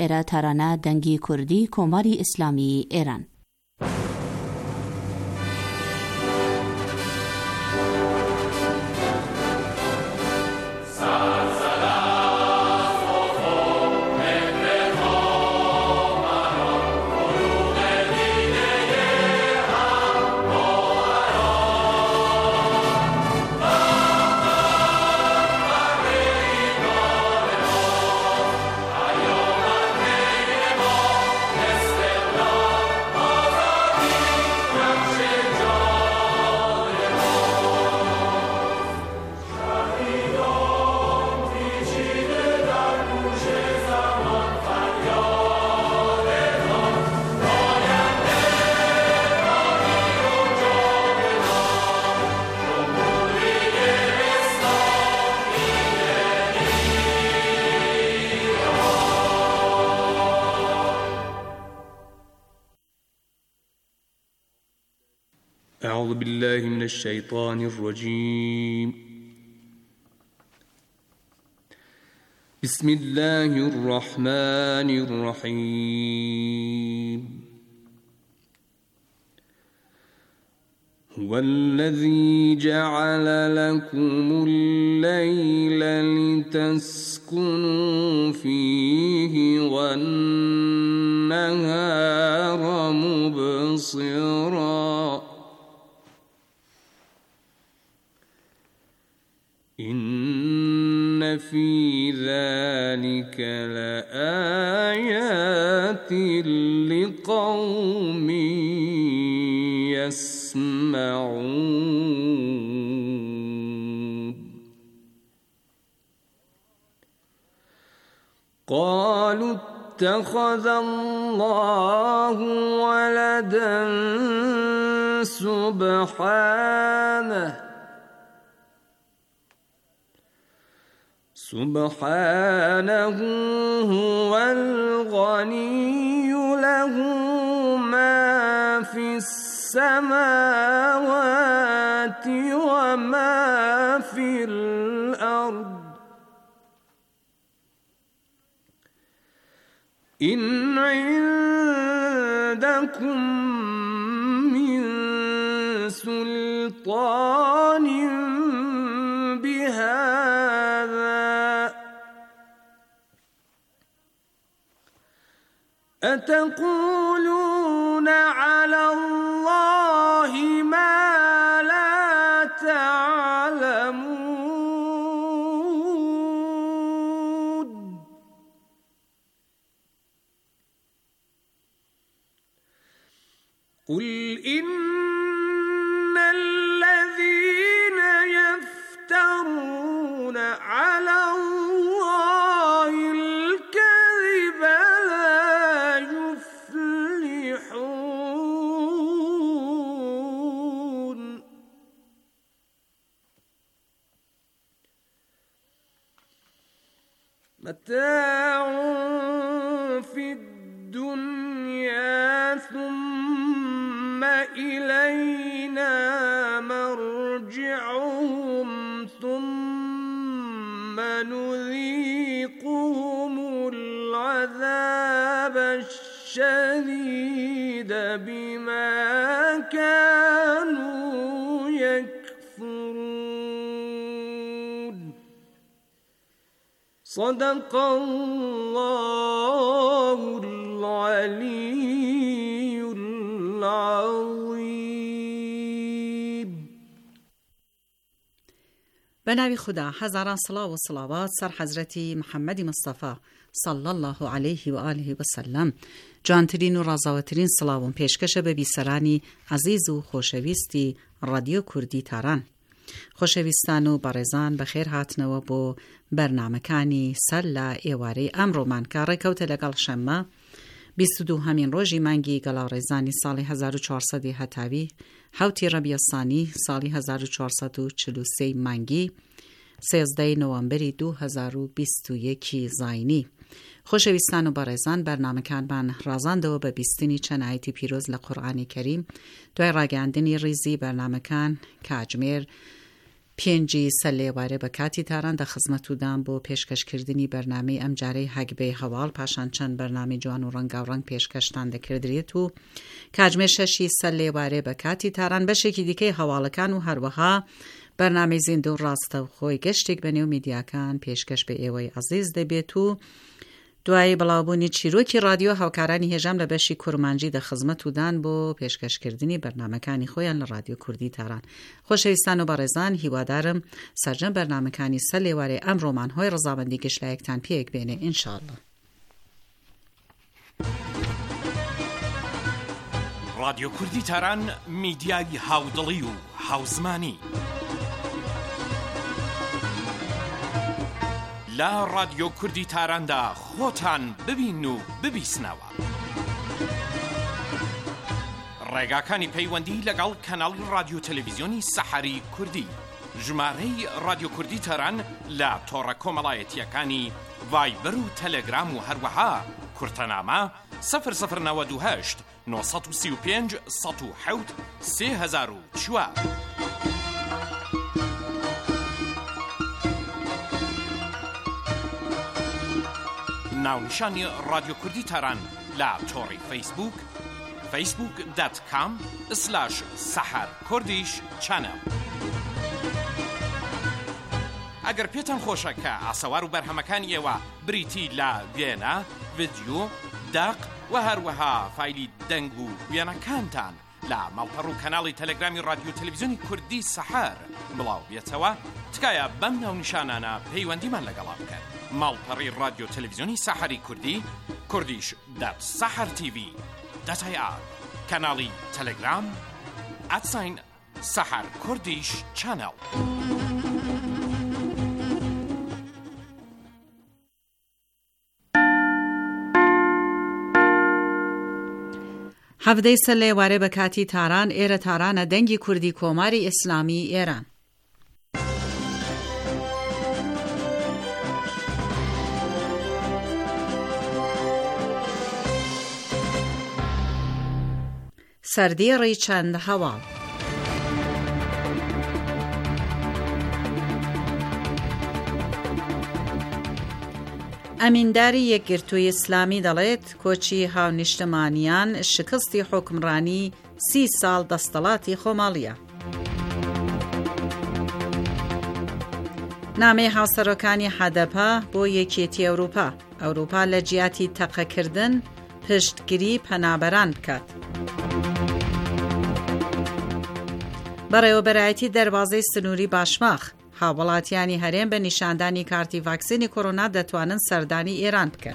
ایره ترانه دنگی کردی کماری اسلامی ایران. أعوذ بالله من الشيطان الرجيم. بسم الله الرحمن الرحيم. هو الذي جعل لكم الليل لتسكنوا فيه والنهار مبصرا إن في ذلك لآيات لقوم يسمعون. قالوا اتخذ الله ولدا سبحانه هو الغني له ما في السماوات وما في الأرض إن عندكم من سلطان بهذا أتقولون على الله ما لا تعلمون. قل إن الذين يفترون على الله الكذب لا يفلحون. متاع في الدنيا ثم إلينا مرجعهم ثم نذيقهم العذاب الشديد بما كانوا يكفرون. صدق الله العلي العظیم. به نام خدا. هزاران صلوات و صلوات سر حضرت محمد مصطفی صلی الله علیه و آله و سلم. جانترین و رازاوترین صلاوون پیشکش به بیسرانی عزیز و خوشویستی رادیو کردی تاران. خوشویستان و بارزان بخیر هاتنەوە بۆ بەرنامەکانی سەر لە ئێوارەی ئەمڕۆمان کە ڕێکەوتە لەگەڵ شەممە 22 ڕۆژی مانگی گەڵاڕێزانی ساڵی 1400 هەتاوی حوتی ڕەبیعسانی ساڵی 1443 مانگی 13 نۆڤەمبەری 2021 زاینی. خۆشەویستان و بەڕێزان بەرنامەکانمان ڕازاندەوە بە بیستنی چەند ئایەتی پیرۆز لە قورئانی کەریم دوای ڕاگەاندنی ڕیزی بەرنامەکان کاتژمێر پێنجی سەر لێوارە بە کاتی تاران دەخزمەتودان بۆ پێشکەشکردنی بەرنامەی ئەم جارەی هەگبەی هەواڵ پاشان چەند بەرنامەی جوان و ڕەنگاوڕەنگ پێشکەشتان دەکردرێت و کاتژمێر 6 سەر لێوارە بە کاتی تاران بەشێکی دیکەی هەواڵەکان و هەروەها بەرنامەی زیندە و ڕاستە و خۆی گەشتێک بەنێو میدیاکان پێشکەش بە ئێوەی عەزیز دەبێت و دوای بڵاوبوونی چیرۆکی رادیۆ هاوکارانی هێژام لە بەشی کورمانجی دەخزمەتودان بۆ پێشکەشکردنی بەرنامەکانی خۆیان لە رادیۆ کوردی تاران. خۆشەویستان و بەڕێزان، هیوادارم سەرجەم بەرنامەکانی سەر لێوارەی ئەم ڕۆمانهۆی ڕەزامەندی گشتلایەکتان پێیەک بێنێ ئینشاءالله. رادیۆ کوردی تاران میدیای هاودڵی و هاوزمانی لە رادیۆ کوردی تاراندا خۆتان ببین و ببیسنەوە. ڕێگاکانی پەیوەندی لەگەڵ کەناڵی رادیۆ تەلەڤیزیۆنی سەحەری کوردی، ژمارەی رادیۆ کوردی تاران لە تۆڕە کۆمەڵایەتیەکانی ڤایبەر و تەلەگرام و هەروەها کورتەنامە 0098 935 107 3004. ناونیشانی رادیۆ کوردی تاران لە تۆڕی فەیسبوک facebook.com/saharkurdish channel. ئەگەر پێتان خۆشە کە ئاسەوار و بەرهەمەکانی ئێوە بریتی لە وێنە، ڤیدیۆ، داق و هەروەها فایلی دەنگ و وێنەکانتان لە ماڵپەڕ و کەناڵی تەلەگرامی رادیۆ تەلەڤیزیۆنی کوردی سەحەر بڵاو بێتەوە، تکایە بەم ناونیشانانە پەیوەندیمان لەگەڵا بکەن. ماڵپەڕی رادیۆ تەلەڤیزیۆنی سەحەری کوردی kurdish.sahartv.ir، کەناڵی تەلەگرام @saharkurdish channel. هەفتەی سەر لێوارە بە کاتی تاران ئێرە تارانە دەنگی کوردی کۆماری ئیسلامی ئێران. سەردێڕی چەند هەواڵ. ئەمینداری یەکگرتووی ئیسلامی دەڵێت کۆچی هاونیشتمانیان شکستی حوکمڕانی 30 ساڵ دەستەڵاتی خۆماڵیە. نامەی هاوسەرۆکانی حەدەپە بۆ یەکێتی ئەوروپا لە جیاتی تەقەکردن پشتگیری پەنابەران بکات. بەڕێوەبەرایەتی دەربازەی سنووری باشماخ، هاوڵاتیانی هەرێم بە نیشاندانی کارتی ڤاکسینی کۆڕۆنا دەتوانن سەردانی ئێران بکەن.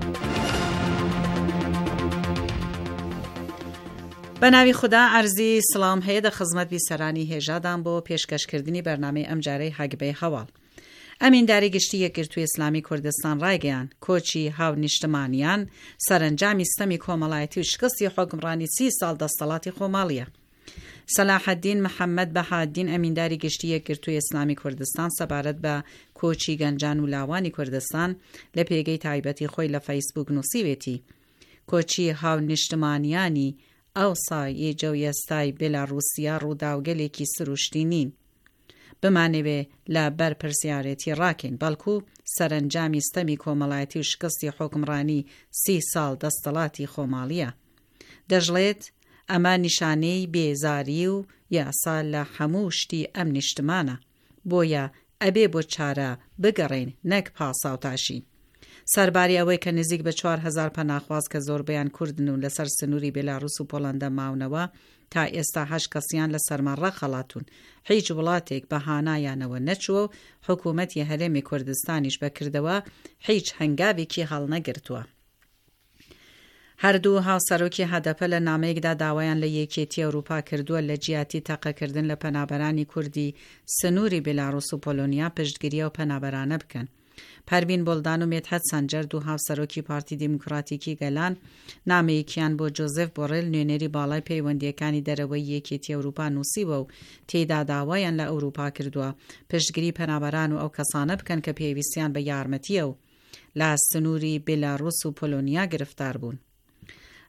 بە ناوی خوددا ئەرزی سڵام هەیە دە خزمەت بیسەرانی هێژادان بۆ پێشکەشکردنی بەرنامەی ئەم جارەی هەگبەی هەواڵ. ئەمینداری گشتی یەکگرتووی ئیسلامی کوردستان ڕایگەیان کۆچی هاونیشتمانیان سەرنجامی ستەمی کۆمەڵایەتی و شکستی حوکمڕانی 30 ساڵ دەستەڵاتی خۆماڵیە. سەلاحەددین محەممەد بەهادین ئەمینداری گشتی یەکگرتووی ئیسلامی کوردستان سەبارەت بە کۆچی گەنجان و لاوانی کوردستان لە پێگەی تایبەتی خۆی لە فەیسبوک نووسیوێتی کۆچی هاونیشتمانیانی ئەوسای جەویەستای بێلاڕووسیا ڕووداوگەلێکی سروشتی نین. بمانەوێ لە بەرپرسیارەتی ڕاکەین، بەڵکو سەرنجامی ستەمی کۆمەڵایەتی و شکستی حوکمڕانی 30 ساڵ دەستەڵاتی خۆماڵیە. دەژڵێت ئەمە نیشانەی بێزاری و یاسا لە هەموو شتی ئەم نیشتمانە، بۆیە ئەبێ بۆ چارە بگەڕین نەک پاساوتاشی. سەرباری ئەوەی کە نزیک بە 4,000 پەناخواز کە زۆربەیان کوردن و لەسەر سنووری بێلاڕووس و پۆڵەندە ماونەوە تا ئێستا 8 کەسیان لە سەرمەڕە خەڵاتون. هیچ وڵاتێک بە هانایانەوە نەچووە و حکوومەتی هەرێمی کوردستانیش بەکردەوە هیچ هەنگاوێکی هەڵنەگرتووە. هەردوو هاوسەرۆکی هەدەپە لە نامەیەکدا داوایان لە یەکێتی ئەوروپا کردووە لە جیاتی تەقەکردن لە پەنابەرانی کوردی سنووری بێلاڕووس و پۆلۆنیا پشتگیریە و پەنابەرانە بکەن. پەروین بۆڵدان و مێدحەت سەنجەر، دوو هاوسەرۆکی پارتی دیموکراتیکی گەلان، نامەیەکیان بۆ جۆزێف بۆڕێل نوێنەری باڵای پەیوەندیەکانی دەرەوەی یەکێتی ئەوروپا نووسیوە و تێیدا داوایان لە ئەوروپا کردووە پشتگیری پەنابەران و ئەو کەسانە بکەن کە پێویستیان بە یارمەتیە و لە سنووری بێلاڕووس و پۆلۆنیا گرفتار بوون.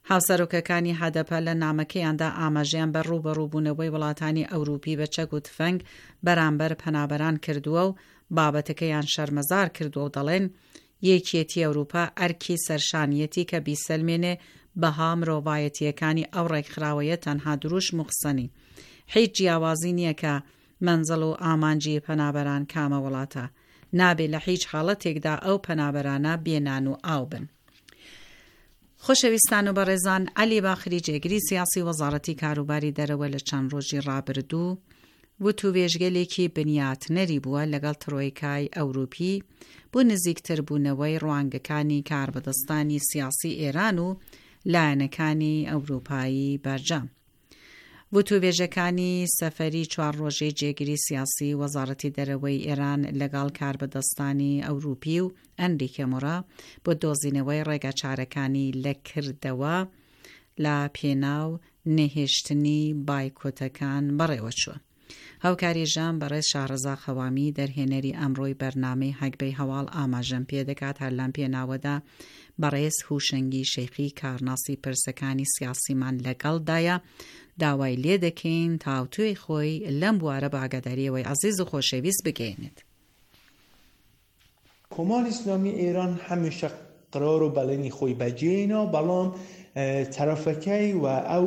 هاوسەرۆکەکانی هەدەپە لە نامەکەیاندا ئاماژەیان بە ڕوبەڕووبوونەوەی وڵاتانی ئەوروپی بە چەک و تفەنگ بەرامبەر پەنابەران کردووە و بابەتەکەیان شەرمەزار کردووە و دەڵێن یەکێتی ئەوروپا ئەرکی سەرشانیەتی کە بیسەلمێنێ بەها مرۆڤایەتیەکانی ئەو ڕێکخراوەیە تەنها دروش مخسەنی. هیچ جیاوازی نییە کە منزڵ و ئامانجی پەنابەران کامە وڵاتە. نابێت لە هیچ حاڵەتێکدا ئەو پەنابەرانە بێنان و ئاو بن. خۆشەویستان و بەڕێزان، عەلی باخری جێگری سیاسی وەزارەتی کاروباری دەرەوە لە چەند ڕۆژی ڕابردوو وتووێژگەلێکی بنیاتنەری بووە لەگەڵ ترۆیکای ئەوروپی بۆ نزیکتر بوونەوەی ڕوانگەکانی کاربەدەستانی سیاسی ئێران و لایەنەکانی ئەوروپایی بەرجەم. وتووێژەکانی سەفەری 4 ڕۆژەی جێگری سیاسی وەزارەتی دەرەوەی ئێران لەگەڵ کاربەدەستانی ئەوروپی و ئەنریکە مۆرا بۆ دۆزینەوەی ڕێگەچارەکانی لەکردەوە لە پێناو نەهێشتنی بایکۆتەکان بەڕێوەچووە. هاوکاری ژان بەڕێز شارەزا خەوامی دەرهێنەری ئەمڕۆی بەرنامەی هەگبەی هەواڵ ئاماژەم پێ دەکات هەر لەم پێناوەدا بەڕێز هوشەنگی شەیخی کارناسی پرسەکانی سیاسیمان لەگەڵدایە داوای لێ دەکەین تاوتوی خۆی لەم بوارە باگەداریەوەی عزیز و خۆشەویست بگەێنێت. کۆماری ئیسلامی ئێران هەمیشە قرار و بەڵێنی خۆی بەجێینا، بەڵام تەرەفەکەی و ئەو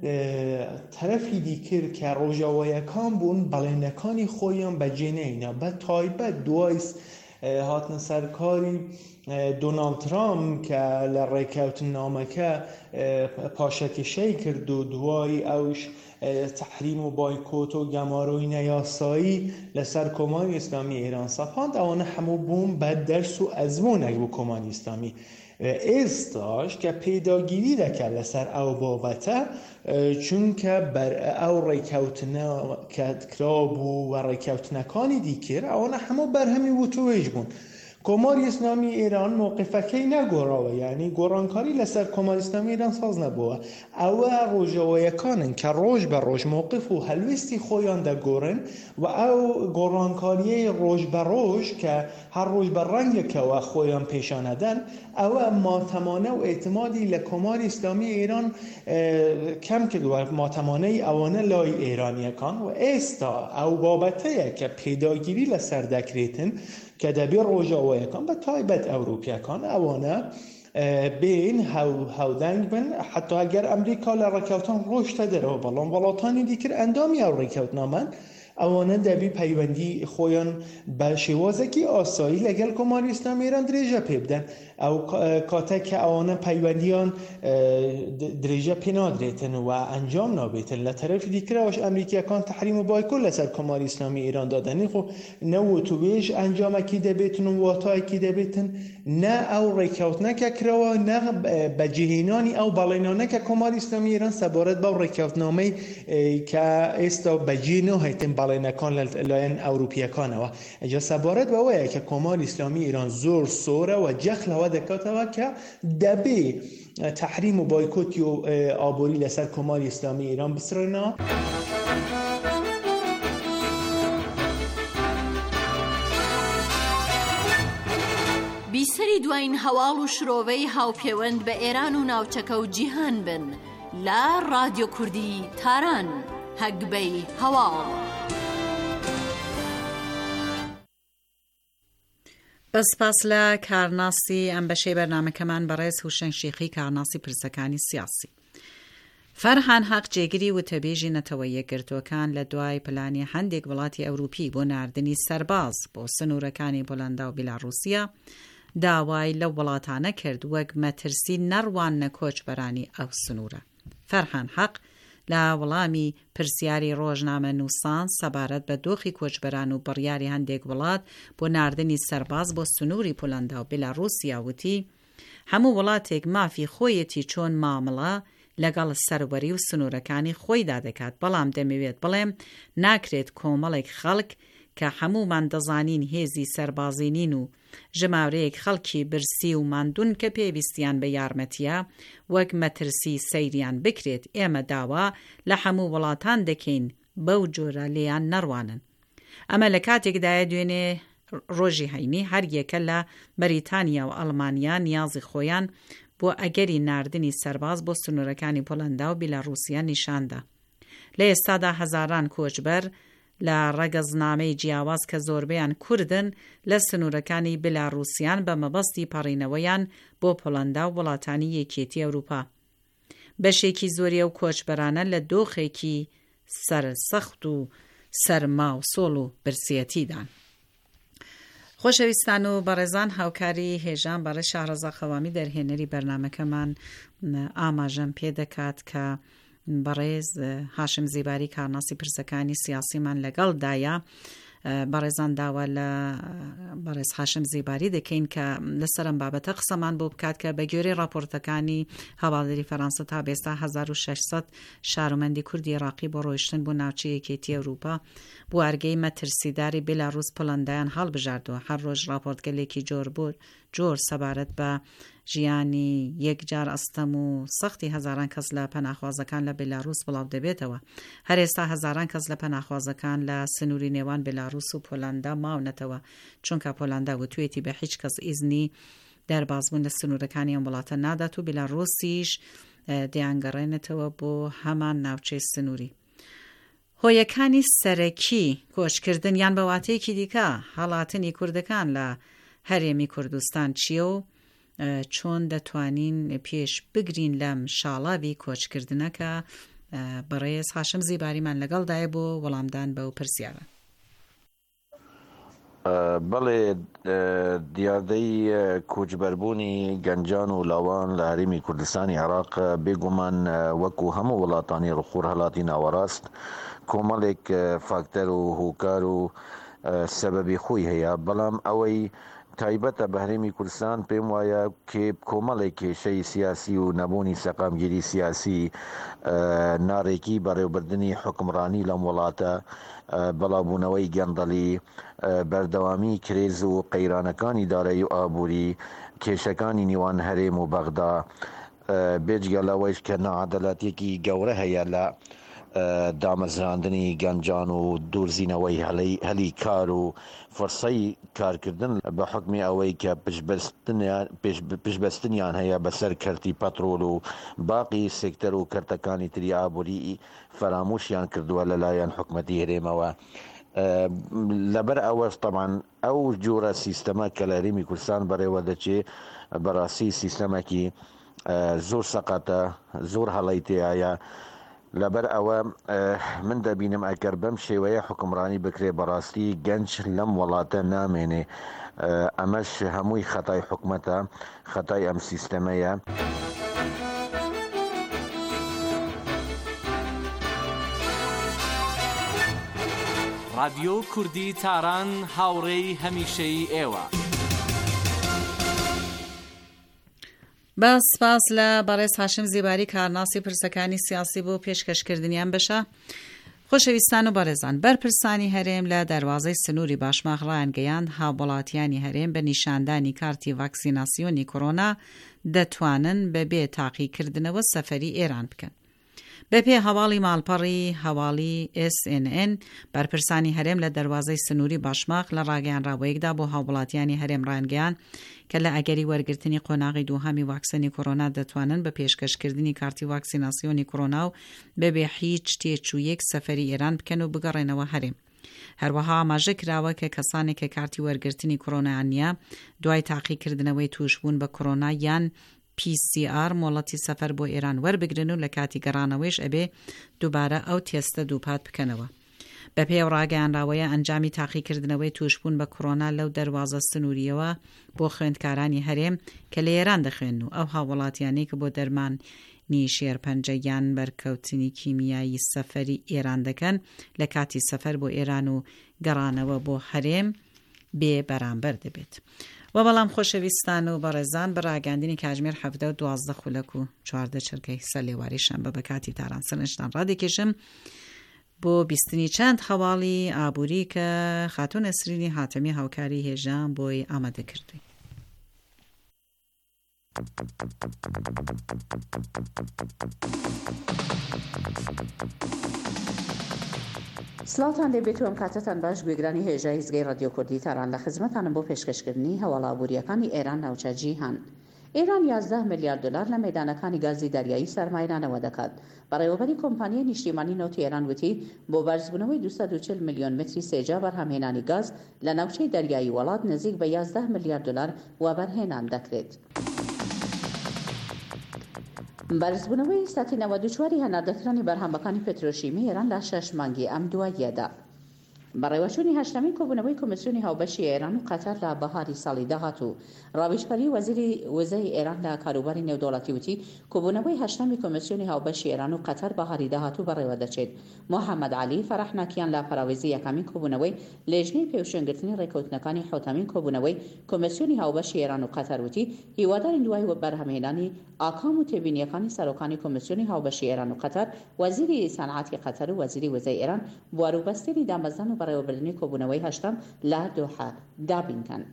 تەرەفی دیکر کە ڕۆژاوایەکان بوون بەڵێنەکانی خۆیان بەجێنەینا. بە تایبەت دوای هاتنە سەرکاری دۆناڵد ترامپ کە لە ڕێکەوتنامەکە پاشەکێشەی کرد و دوای ئەوش تحریم و بایکۆت و گەماڕۆی نەیاسایی لەسەر کۆماری ئیسلامی ئێران سەپاند، ئەوانە هەموو بوون بە دەرس و ئەزموونێک بۆ کۆماری ئیسلامی ئێستاش کە پێداگیری دەکات لەسەر ئەو بابەتە، چونکە بەر ئەو ڕێکەوتنە کە کرابوو و ڕێکەوتنەکانی دیکر ئەوانە هەموو بەرهەمی وتوێژ بوون. کۆماری ئیسلامی ئێران موقفەکەی نەگۆڕاوە، یعنی گۆڕانکاری لەسەر کۆماری ئیسلامی ئێران ساز نەبووە. ئەوە ڕۆژاوایەکانن کە ڕۆژ بە ڕۆژ موقف و هەلویستی خۆیان دەگۆڕن و ئەو گۆڕانکاریەی ڕۆژ بە ڕۆژ کە هەر ڕۆژ بە ڕەنگێکەوە خۆیان پیشانەدەن، ئەوە ماتەمانە و ئێتمادی لە کۆماری ئیسلامی ئێران کەم کردووە، ماتەمانەی ئەوانە لای ئێرانیەکان. و ئێستا ئەو بابەتەیە کە پێداگیری لەسەر دەکرێتن کە دەبێت ڕۆژاوایەکان بە تایبەت ئەوروپیەکان ئەوانە بین هەودەنگ بن، حتا ئەگەر ئەمریکا لە ڕێکەوتان ڕۆشتە دەرەوە، بەڵام وڵاتانی دیکر ئەندامی ئەو ڕێکەوتنامەن، ئەوانە دەبی پەیوەندی خۆیان بە شێوازێکی ئاسایی لەگەڵ کۆماری ئیسلامی ئێران درێژە پێ بدەن. ئەو کاتێک کە ئەوانە پەیوەندیان درێژە پێ نادرێتن و ئەنجام نابێتن، لە تەرەفی دیکەوەش ئەمریکیەکان تحریم و بایکۆت لەسەر کۆماری ئیسلامی ئێران دادەنی، خۆ نە وتوێژ ئەنجامێکی دەبێتن و واتایەکی دەبێتن، نە ئەو ڕێکەوتنەکە کرەوە، نە بەجێهێنانی ئەو بەڵێنانە کە کۆماری ئیسلامی ئێران سەبارەت بەو ڕێکەوتنامەی کە ئێستا بەجێ نەهێتن بەڵێنەکان لەلایەن ئەوروپیەکانەوە. ئەجا سەبارەت بەوەیە کە کۆماری ئیسلامی ئێران زۆر سۆرە و جەخ لەوە دەکاتەوە کە دەبێ تحریم و بایکۆتی و ئابووری لەسەر کۆماری ئیسلامی ئێران بسرێنە. بیسەری دوایین هەواڵ و شرۆڤەی هاوپەیوەند بە ئێران و ناوچەکە و جیهان بن لە ڕادیۆ کوردی تاران، هەگبەی هەواڵ. بەسپاس لە کارناسی ئەم بەشەی بەرنامەکەمان بەڕێز هوشەنگ شێخی کارناسی پرسەکانی سیاسی. فەرهان حەق جێگری وتەبێژی نەتەوە یەکگرتوەکان لە دوای پلانی هەندێک وڵاتی ئەوروپی بۆ ناردنی سەرباز بۆ سنوورەکانی پۆلەندا و بیلاڕووسیا داوای لە وڵاتانە کرد وەک مەترسی نەڕوانە کۆچبەرانی ئەو سنوورە. فەرهان حەق لە وەڵامی پرسیاری ڕۆژنامە نووسان سەبارەت بە دۆخی کۆچبەران و بڕیاری هەندێک وڵات بۆ ناردنی سەرباز بۆ سنووری پۆلەندا و بیلاڕووسیا وتی هەموو وڵاتێک مافی خۆیەتی چۆن مامەڵە لەگەڵ سەروەری و سنوورەکانی خۆیدا دەکات، بەڵام دەمەوێت بڵێم ناکرێت کۆمەڵێک خەڵک کە هەمومان دەزانین هێزی سەربازینین و ژمارەیەک خەڵکی برسی و ماندوون کە پێویستیان بە یارمەتیە وەک مەترسی سەیریان بکرێت. ئێمە داوا لە هەموو وڵاتان دەکەین بەو جۆرە لێیان نەڕوانن. ئەمە لە کاتێکدایە دوێنێ ڕۆژی هەینی هەر یەکە لە بەریتانیا و ئەڵمانیا نیازی خۆیان بۆ ئەگەری ناردنی سەرباز بۆ سنوورەکانی پۆڵەندا و بیلاڕووسیا نیشاندا. لە ئێستادا هەزاران کۆچبەر لە ڕەگەزنامەی جیاواز کە زۆربەیان کوردن لە سنوورەکانی بیلاڕووسیان بە مەبەستی پەڕینەوەیان بۆ پۆڵەندا و وڵاتانی یەکێتی ئەوروپا. بەشێکی زۆری ئەو کۆچبەرانە لە دۆخێکی سەرسەخت و سەرما و سۆڵ و برسیەتیدان. خۆشەویستان و بەڕێزان، هاوکاری هێژان بەڕێز شاهرەزا خەوامی دەرهێنەری بەرنامەکەمان ئاماژەم پێ دەکات کە بەڕێز هاشم زیباری کارناسی پرسەکانی سیاسیمان لەگەڵدایە. بەڕێزان داوا لە بەڕێز هاشم زیباری دەکەین کە لەسەرم بابەتە قسەمان بۆ بکات کە بە گوێرەی راپۆرتەکانی هەواڵدەری فەرەنسا تا بێستا 1600 شارۆمەندی کوردی عێراقی بۆ ڕۆیشتن بۆ ناوچەی یەکێتی ئەوروپا بۆ ئەرگەی مەترسیداری بیلاڕووس پۆڵەندایان هەڵبژاردووە. هەر ڕۆژ راپۆرتگەلێکی جۆر سەبارەت بە ژیانی یەکجار ئەستەم و سەختی هەزاران کەس لە پەناخوازەکان لە بیلاڕووس بڵاو دەبێتەوە. هەر ئێستا هەزاران کەس لە پەناخوازەکان لە سنووری نێوان بیلاڕووس و پۆڵەندا ماونەتەوە، چونکە پۆڵەندا وتوێتی بە هیچ کەس ئیزنی دەربازبوون لە سنوورەکانی ئەم وڵاتە نادات و بیلاڕووسیش دەیانگەڕێنێتەوە بۆ هەمان ناوچەی سنووری. هۆیەکانی سەرەکی کۆچکردن یان بە واتەیەکی دیکە هەڵاتنی کوردەکان لە هەرێمی کوردستان چییە و چۆن دەتوانین پێش بگرین لەم شاڵاوی کۆچکردنەکە؟ بەڕێز هاشم زیباریمان لەگەڵدایە بۆ وەڵامدان بەو پرسیارە. بەڵێ، دیاردەی کۆچبەربوونی گەنجان و لاوان لە هەرێمی کوردستانی عێراق بێگومان وەکو هەموو وڵاتانی ڕخور هەڵاتی ناوەڕاست کۆمەڵێک فاکتەر و هۆکار و سەبەبی خۆی هەیە، بەڵام ئەوەی تایبەتە بە هەرێمی کوردستان پێم وایە کێ کۆمەڵێک کێشەی سیاسی و نەبوونی سەقامگیری سیاسی ناڕێکی بەڕێوەبردننی حکمڕانی لەم وڵاتە، بەڵاوبوونەوەی گەندەڵی، بەردەوامی کرێز و قەیرانەکانی دارایی و ئابووری، کێشەکانی نیوان هەرێم و بەغدا، بێجگە لەوەیش کە نەعادەڵەتێکی گەورە هەیە لە دامەزراندنی گەنجان و دوورزینەوەی هەلی کار و فەرسەی کارکردن بە حکمی ئەوەی کە پشبەستنیان هەیە بەسەر کەرتی پەترۆل و باقی سێکتەر و کەرتەکانی تری ئابووری فەراموشیان کردووە لەلایەن حکومەتی هەرێمەوە. لەبەر ئەوەش تەمان ئەو جۆرە سیستەمە کە لە هەرێمی کوردستان بەڕێوە دەچێت بەڕاستی سیستەمێکی زۆر سەقاتە، زۆر هەڵەی تێایە. لەبەر ئەوە من دەبینم ئەگەر بەم شێوەیە حکمڕانی بکرێ بەڕاستی گەنج لەم وڵاتە نامێنێ. ئەمەش هەمووی خەتای حکومەتە، خەتای ئەم سیستەمەیە. رادیۆ کوردی تاران هاوڕێی هەمیشەی ئێوە. بە سپاس لە بەڕێز هاشم زیباری کارناسی پرسەکانی سیاسی بۆ پێشکەشکردنیان بەشە. خۆشەویستان و بەڕێزان، بەرپرسانی هەرێم لە دەواازەی سنووری باشماغ ڕایانگەیاند هاوڵاتیانی هەرێم بە نیشاندانی کارتی ڤاکسیناسیۆنی کۆرۆنا دەتوانن بەبێ تاقیکردنەوە سەفەری ئێران بکەن. بەپێ هەواڵی ماڵپەڕی هەواڵی SNN بەرپرسانی هەرێم لە دەواازەی سنووری باشماغ لە ڕاگەیانراوەیەکدا بۆ هاوڵاتیانی هەرێم ڕایانگەیان کە لە ئەگەری وەرگرتنی قۆناغی دووهەمی ڤاکسینی کۆرۆنا دەتوانن بە پێشکەشکردنی کارتی ڤاکسیناسیۆنی کۆرۆنا و بەبێ هیچ تێچوویەک سەفەری ئێران بکەن و بگەڕێنەوە هەرێم. هەروەها ئاماژە کراوە کە کەسانێک کە کارتی وەرگرتنی کۆرۆنایان نییە دوای تاقیکردنەوەی توشبوون بە کۆرۆنا یان PCR مۆڵەتی سەفەر بۆ ئێران وەربگرن و لە کاتی گەڕانەوەیش ئەبێ دووبارە ئەو تێستە دووپات بکەنەوە. بە پێی ڕاگەیانراوەیە ئەنجامی تاقیکردنەوەی توشبوون بە کۆرۆنا لەو دەواازە سنووریەوە بۆ خوێندکارانی هەرێم کە لە ئێران دەخوێن و ئەو هاوڵاتیانەی کە بۆ دەرمانی شێرپەنجە یان بەرکەوتنی کیمیایی سەفەری ئێران دەکەن لە کاتی سەفەر بۆ ئێران و گەڕانەوە بۆ هەرێم بێ بەرامبەر دەبێت. و بەڵام خۆشەویستان و بەڕێزان بەڕاگەاندنی کاتژمێر 12 خولەک و 14 چرکەی سەرلێواری شەمبە بە کاتی تاران سنشتان ڕادێکێشم بۆ بیستنی چەند هەواڵی ئابووری کە خاتوون نەسرینی هاتەمی هاوکاری هێژان بۆی ئامادە کردووی. سلاوتان لێبێت و ئەم کاتتان باش گوێگرانی هێژای هیزگەی ڕادیۆ کوردی تاران لە خزمەتانم بۆ پێشکەشکردنی هەواڵ ئابووریەکانی ئێران ناوچە جیهان. ئێران 11 میلیارد دلار لە مەیدانەکانی گازی دەریایی سەرمایه‌دانەوە دەکات. بەڕێوەبەری کۆمپانیای نیشتیمانی نەوتی ئێران وتی بۆ بەرزبوونەوەی 240 میلیۆن متری سێجا بەرهەمهێنانی گاز لە ناوچەی دەریایی وڵات نزیک بە 11 میلیارد دلار وابەرهێنان دەکرێت. بەرزبوونەوەی سەتی 94 هەناردەکرانی بەرهەمەکانی پێترۆشیمی ئێران لە 6 مانگی ئەم دواییەدا. بەڕێوەچوونی هەشتمین کۆبوونەوەی کۆمسیۆنی هاوبەشی ئێران و قەتەر لە بەهاری ساڵی داهاتوو، ڕاویشپەری وەزیری وزەی ئێران لە کاروباری نێودەوڵەتی وتی کۆبوونەوەی هەشتمی کۆمسیۆنی هاوبەشی ئێران و قەتەر بەهاری داهاتوو بەڕێوە دەچێت. محەممەد عەلی فەرەحناکیان لە پەراوێزی یەکەمین کۆبوونەوەی لێژنەی پێوشێنگرتنی ڕێکەوتنەکانی حوتەمین کۆبوونەوەی کۆمسیۆنی هاوبەشی ئێران و قەتەر وتی هیوادارین دوای بەرهەمهێنانی ئاکام و تێبینیەکانی سەرۆکانی کۆمسیۆنی هاوبەشی ئێران و قەتەر، وەزیری سەنعەتی قەتەر و وەزیری وزەی ئێران بواروبەستنی دامەزان و بەڕێوەبردننی کۆبوونەوەی هەشتم لە دۆحە دابینکەن.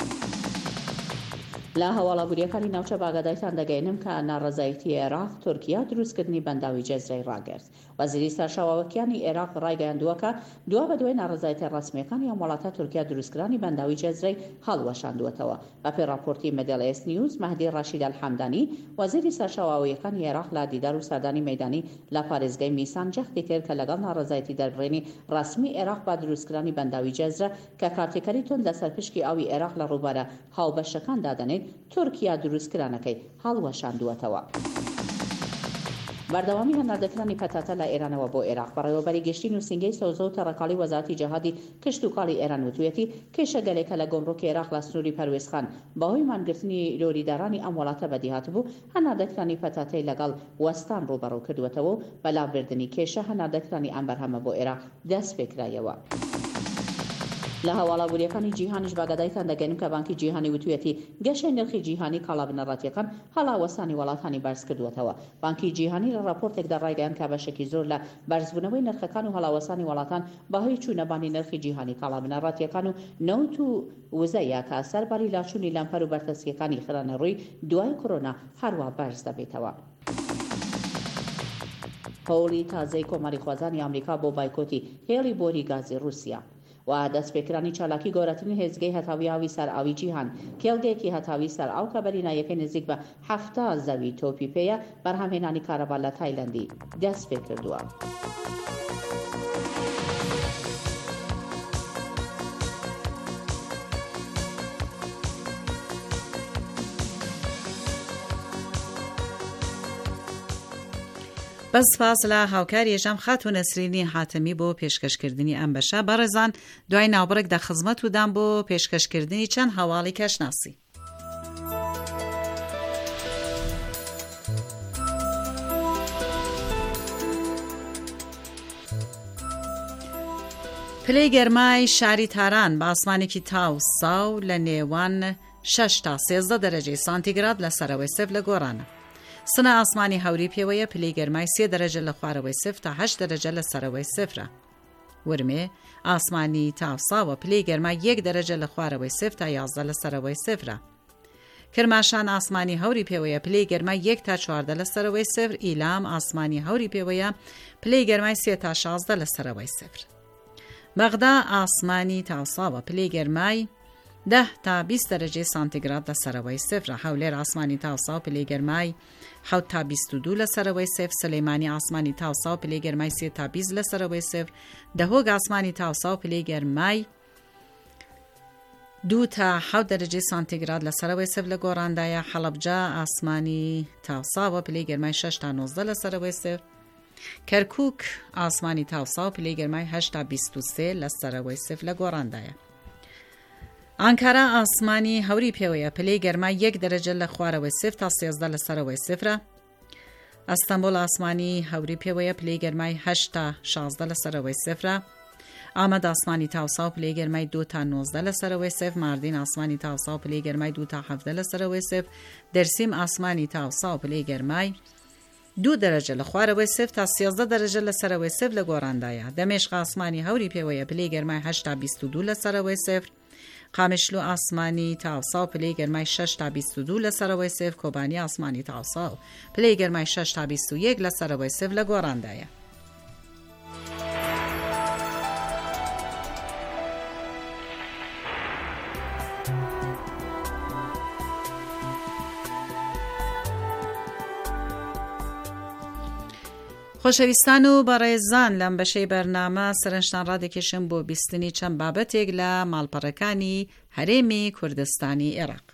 لە هەواڵابووریەکانی ناوچە باگادایتان دەگەینم کە ناڕەزایەتی عێراق تورکیا دروستکردنی بەنداوی جەزرەی ڕاگەرت. وەزیری سەرچاوەکانی عێراق ڕایگەیاندووە کە دوا بە دوای ناڕەزایەتی ڕەسمیەکانی ئەم وڵاتە تورکیا دروستکرانی بەنداوی جەزرەی هەڵوەشاندووەتەوە. بەپێی راپۆرتی مدل ئێس نیوز، مەهدی ڕاشید ئەلحەمدانی وەزیری سەرچاوەکانی عێراق لە دیدار و سەردانی مەیدانی لە پارێزگای میسان جەختی کرد کە لەگەڵ ناڕەزایەتی دەربڕینی ڕەسمی عێراق با دروستکرانی بەنداوی جەزرە کە کارتێکەری تۆن لەسەر پشکی ئاوی عێراق لە ڕووبارە هاوبەشەکان دادەنێت، تورکیا دروستکرانەکەی هەڵوەشاندووەتەوە. بەردەوامی هەناردەکرانی پەتاتە لە ئێرانەوە بۆ عێراق. بەڕێوەبەری گەشتی نووسنگەی سەوزە و تەڕەکاڵی وەزارەتی جەهادی کشت و کاڵی ئێران وتوێتی کێشە گەلێکە لە گۆمڕۆکی عێراق لە سنووری پەروێزخان بەهۆی مانگرتنی لۆریدارانی ئەم وڵاتە بەدیهات بوو، هەناردەکرانی پەتاتەی لەگەڵ وەستان ڕوبەڕوو کردوێتەوە و بەلاوبردننی کێشە هەناردەکرانی ئەم بەرهەمە بۆ عێراق دەست پێکرایەوە. لە هەواڵابووریەکانی جیهانیش باگادایتان دەگەینم کە بانکی جیهانی وتوێتی گەشەی نرخی جیهانی کاڵابنەڕەتیەکان هەڵاوەسانی وڵاتانی بەرز کردوێتەوە. بانکی جیهانی لە راپۆرتێکدا ڕایگەیاند کە بەشێکی زۆر لە بەرزبوونەوەی نرخەکان و هەڵاوەسانی وڵاتان بەهۆی چوونەبانی نرخی جیهانی کاڵابنەڕەتیەکان و نەوت و وزەیە کە سەرباری لاچوونی لەمپەر و بەرتەسکیەکانی خرانەڕووی دوای کۆرۆنا هەروە بەرز دەبێتەوە. هەوڵی تازەی کۆماری خوازانی ئەمریکا بۆ بایکۆتی هێڵی بۆری گازی رووسیا و دەستپێکرانی چالاکی گەورەترین هێزگەی هەتاوی ئاوی سەرئاوی جیهان، کێڵگەیەکی هەتاوی سەرئاو کە بەرینایەکەی نزیک بە 70 زەوی تۆپی پێیە، بەرهەمهێنانی کارەبا لە تایلەندی دەست پێ کردووە. بەسپاس لە هاوکاری ژەم خاتوو نەسرینی حاتەمی بۆ پێشکەشکردنی ئەم بەشە. بەڕێزان دوای ناوبڕێک دە خزمەت ودان بۆ پێشکەشکردنی چەند هەواڵی کەشناسی. پلەی گەرمای شاری تاران بە ئاسمانێکی تاو ساو لە نێوان 6 تا 13 دەرەجەی سانتیگراد لە سەرەوەی سێف لە گۆڕانە. سنە ئاسمانی هەوری پێوەیە پلەی گەرمای 3 دەرەجە لە خوارەوەی سێف تا 8 دەرەجە لە سەرەوەی سێفرە. ورمێ ئاسمانی تاوساوە پلەی گەرمای 1 دەرەجە لە خوارەوەی سێف تا 11 لە سەرەوەی سێفرە. کرماشان ئاسمانی هەوری پێوەیە پلەی گەرمای 1 تا 14 لە سەرەوەی سێفر. ئیلام ئاسمانی هەوری پێوەیە پلەی گەرمای 3 تا 16 لە سەرەوەی سێفر. بەغدا ئاسمانی تاوساوە پلەی گەرمای 10 تا 20 دەرەجەی سانتیگراد لە سەرەوەی سێفرە. هەولێر ئاسمانی تاوساو پلەی گەرمای 7 تا 22 لە سەرەوەی سێف. سلەیمانی ئاسمانی تاوساو پلەی گەرمای 3 تا 20 لە سەرەوەی سێف. دەهۆگ ئاسمانی تاوساو پلەی گەرمای 2 تا 7 دەرەجەی سانتیگراد لە سەرەوەی سێف لە گۆڕاندایە. حەڵەبجا ئاسمانی تاوساوە پلەی گەرمای 6 تا 19 لە سەرەوەی سێف. کەرکووک ئاسمانی تاوساو پلەی گەرمای 8 تا 23 لە سەرەوەی سێف لە گۆڕاندایە. ئانکارا ئاسمانی هەوری پێوەیە پلەی گەرمای 1 دەرەجە لە خوارەوەی سێف تا 13 لە سەرەوەی سێفرە. ئەستەمبۆل ئاسمانی هەوری پێوەیە پلەی گەرمای 8 تا 16 لە سەرەوەی سێفرە. ئامەد ئاسمانی تاوساو پلەی گەرمای 2 تا 19 لە سەرەوەی سێف. ماردین ئاسمانی تاوساو پلەی گەرمای 2 تا 17 لە سەرەوەی سێف. دەرسیم ئاسمانی تاوساو پلەی گەرمای 2 دەرەجە لە خوارەوەی سێف تا 13 دەرەجە لە سەرەوەی سێف لە گۆڕاندایە. دەمێشق ئاسمانی هەوری پێوەیە پلەی گەرمای 8 تا 22 لە سەرەوەی سێفر. قامشلو ئاسمانی تاوساو پلەی گەرمای 6 تا 22 لە سەرەوەی سێف. کۆبانی ئاسمانی تاوساو پلەی گەرمای 6 تا 21 لە سەرەوەی سێف لە گۆڕاندایە. خۆشەویستان و بەڕێزان لەم بەشەی بەرنامە سەرنجتان ڕادێکێشم بۆ بیستنی چەند بابەتێک لە ماڵپەڕەکانی هەرێمی کوردستانی عێراق.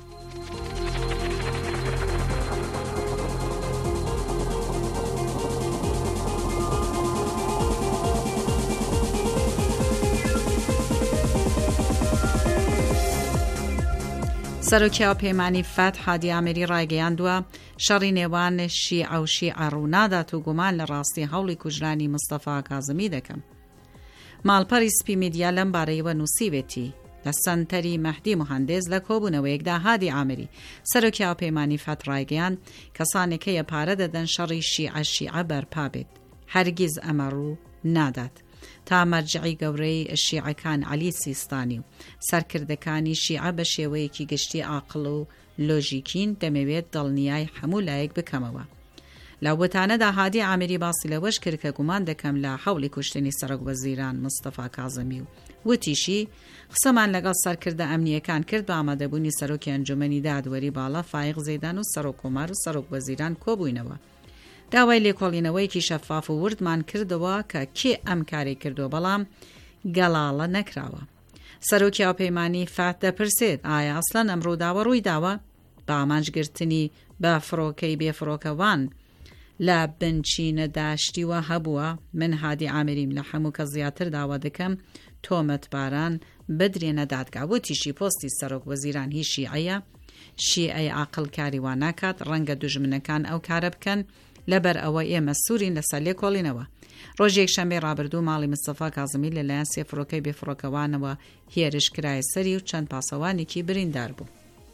سەرۆکیاو پەیمانی فەت هادی ئامێری ڕایگەیاندووە شەڕی نێوان شیعە و شیعە ڕوونادات و گومان لە ڕاستی هەوڵی کوژرانی مستەفا کازمی دەکەم. ماڵپەڕی سپی میدیا لەم بارەیەوە نووسیوێتی لە سەنتەری مەهدی مهندێز لە کۆبوونەوەیەکدا هادی ئامێری سەرۆکیاو پەیمانی فەت ڕایگەیاند کەسانێک هەیە پارە دەدەن شەڕی شیعە بەرپا بێت، هەرگیز ئەمە ڕوو نادات. تا مەرجعی گەورەی شیعەکان عەلی سیستانی و سەرکردەکانی شیعە بە شێوەیەکی گشتی عاقڵ و لۆژیکین دەمەوێت دڵنیای هەموو لایەک بکەمەوە. لە وتانەدا هادی ئامێری باسی لەوەش کرد کە گومان دەکەم لە هەوڵی کوشتنی سەرۆک وەزیران مستەفا کازمی و وتیشی قسەمان لەگەڵ سەرکردە ئەمنیەکان کرد بە ئامادەبوونی سەرۆکی ئەنجومەنی دادوەری باڵا فایق زەیدان و سەرۆک کۆمار و سەرۆک وەزیران کۆبووینەوە. داوای لێکۆڵینەوەیەکی شەفاف و وردمان کردەوە کە کێ ئەم کاری کردو بەڵام گەڵاڵە نەکراوە. سەرۆکیاو پەیمانی فەت دەپرسێت ئایا ئەسڵەن ئەم ڕووداوە ڕووی داوە؟ بە ئامانجگرتنی بە فڕۆکەی بێفڕۆکەوان لە بنچینە داشتیوە هەبووە. من هادی ئامێریم لە هەموو کە زیاتر داوا دەکەم تۆمەتباران بدرێنە دادگا. وتیشی پۆستی سەرۆک وەزیران هی شیعەی عاقڵ کاری وا ناکات، ڕەنگە دوژمنەکان ئەو کارە بکەن لەبەر ئەوە ئێمە سوورین لەسەر لێکۆڵینەوە. ڕۆژێک شەمەی ڕابردوو ماڵی مستەفا کازمی لەلایەن سێ فڕۆکەی بێفڕۆکەوانەوە هێرش کرایە سەری و چەند پاسەوانێکی بریندار بوو.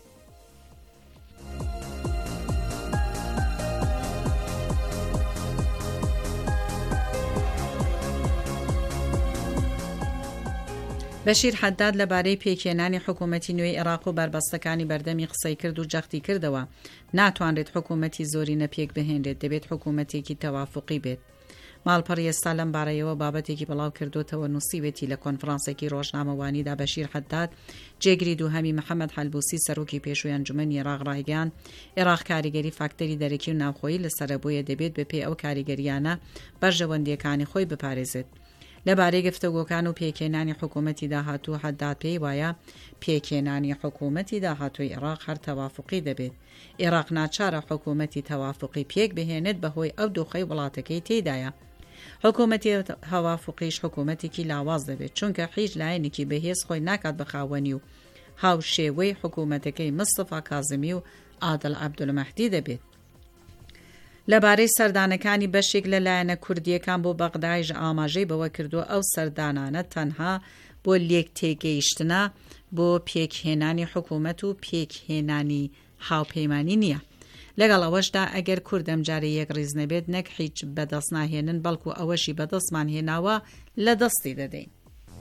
بەشیر حەداد لەبارەی پێکێنانی حکوومەتی نوێی عێراق و بربەستەکانی بەردەمی قسەی کرد و جەختی کردەوە ناتوانرێت حکوومەتی زۆری نەپێک بهێنرێت، دەبێت حکوومەتێکی تەوافقی بێت. ماڵپەڕی ئێستا لەم بارەیەوە بابەتێکی بڵاو کردوتەوە نووسیوێتی لە کۆنفرانسێکی ڕۆژنامەوانیدا بەشیر حەداد جێگری دووهەمی محەممەد حەلبوسی سەرۆکی پێشووی ئەنجومەنی عێراق ڕایگەیاند عێراق کاریگەری فاکتەری دەرەکی و ناوخۆیی لەسەرە بۆیە دەبێت بەپێی ئەو کاریگەریانە بەرژەوەندیەکانی خۆی بپارێزێت. لەبارەی گفتەگۆکان و پێکێنانی حکوومەتی داهاتوو حەداد پێی وایە پێکێنانی حکوومەتی داهاتووی عێراق هەر تەوافقی دەبێت. عێراق ناچارە حکوومەتی تەوافقی پێک بهێنێت بەهۆی ئەو دۆخەی وڵاتەکەی تێدایە. حکوومەتی تەوافقیش حکوومەتێکی لاواز دەبێت چونکە هیچ لایەنێکی بەهێز خۆی ناکات بە خاوەنی و هاوشێوەی حکوومەتەکەی مستەفا کازمی و عادل عەبدولمەهدی دەبێت. لەبارەی سەردانەکانی بەشێک لە لایەنە کوردیەکان بۆ بەغدایش ئاماژەی بەوە کردووە ئەو سەردانانە تەنها بۆ لێک تێگەیشتنە بۆ پێکهێنانی حکوومەت و پێکهێنانی هاوپەیمانی نییە. لەگەڵ ئەوەشدا ئەگەر کوردەم جارە یەک ڕیز نەبێت نەک هیچ بەدەست ناهێنن بەڵکو ئەوەشی بەدەستمان هێناوە لە دەستی دەدەین.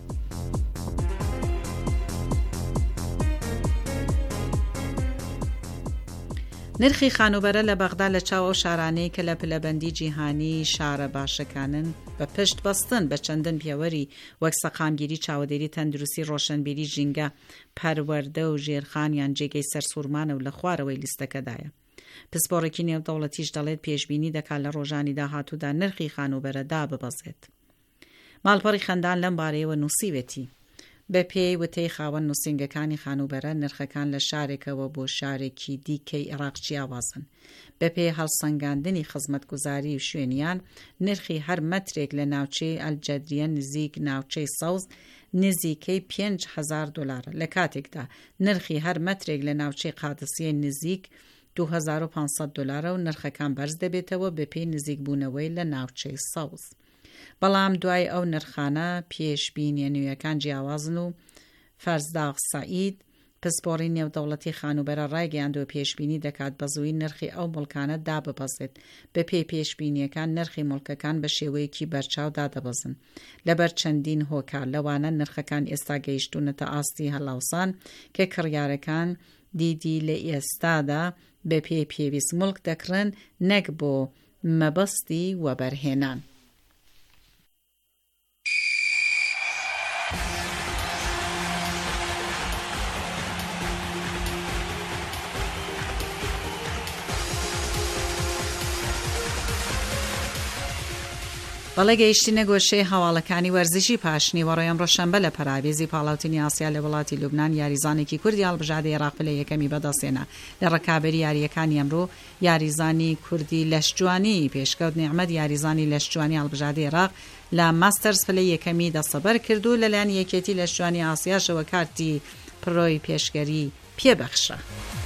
نرخی خانوبەرە لە بەغدا لە چاو ئەو شارانەی کە لە پلەبەندی جیهانی شارە باشەکانن بە پشت بەستن بە چەندن پێوەری وەک سەقامگیری، چاودێری، تەندروستی، ڕۆشنبیری، ژینگە، پەروەردە و ژێرخانیان جێگەی سەرسوورمانە و لە خوارەوەی لیستەکەدایە. پسپۆڕێکی نێودەوڵەتیش دەڵێت پێشبینی دەکات لە ڕۆژانی داهاتوودا نرخی خانوبەرە داببەزێت. ماڵپەڕی خەندان لەم بارەیەوە نووسیوێتی بە پێی وتەی خاوەن نووسینگەکانی خانوبەرە نرخەکان لە شارێکەوە بۆ شارێکی دیکەی عێراق جیاوازن. بە پێی هەڵسەنگاندنی خزمەتگوزاری و شوێنیان نرخی هەر مەترێک لە ناوچەی ئەلجەدریە نزیک ناوچەی سەوز نزیکەی $5,000 لە کاتێکدا نرخی هەر مەترێک لە ناوچەی قادسیە نزیک $2,500 و نرخەکان بەرز دەبێتەوە بە پێی نزیک بوونەوەی لە ناوچەی سەوز. بەڵام دوای ئەو نرخانە پێشبینیە نوێیەکان جیاوازن و فەرزداغ سەعید پسپۆڕی نێودەوڵەتی خانوبەرە ڕایگەیاندوە پێشبینی دەکات بە زووی نرخی ئەو مڵکانە داببەزێت. بە پێی پێشبینیەکان نرخی مڵکەکان بە شێوەیەکی بەرچاو دادەبەزن. لەبەر چەندین هۆکار لەوانە نرخەکان ئێستا گەیشتونەتە ئاستی هەڵاوسان کە کڕیارەکان دیدی لە ئێستادا بە پێی پێویست مڵک دەکڕن نەک بۆ مەبەستی وەبەرهێنان. بەڵێ گەیشتینە گۆشەی هەواڵەکانی وەرزشی پاشنی وەڕۆی ڕۆژشەمبە لە پەراوێزی پاڵاوتنی ئاسیا لە وڵاتی لوبنان یاریزانێکی کوردی هەڵبژاردەی عێراق پلە یەکەمی بەدەستێنا لە ڕکابەری یاریەکانی ئەمڕۆ یاریزانی کوردی لەشجوانی پێشکەوت نیعمەت یاریزانی لەشجوانی هەڵبژاردەی عێراق لە ماستەرز پلە یەکەمی دەستەبەر کردو لەلایەن یەکێتی لەشجوانی ئاسیاشەوە کارتی پڕۆی پێشگەری پێبەخشە.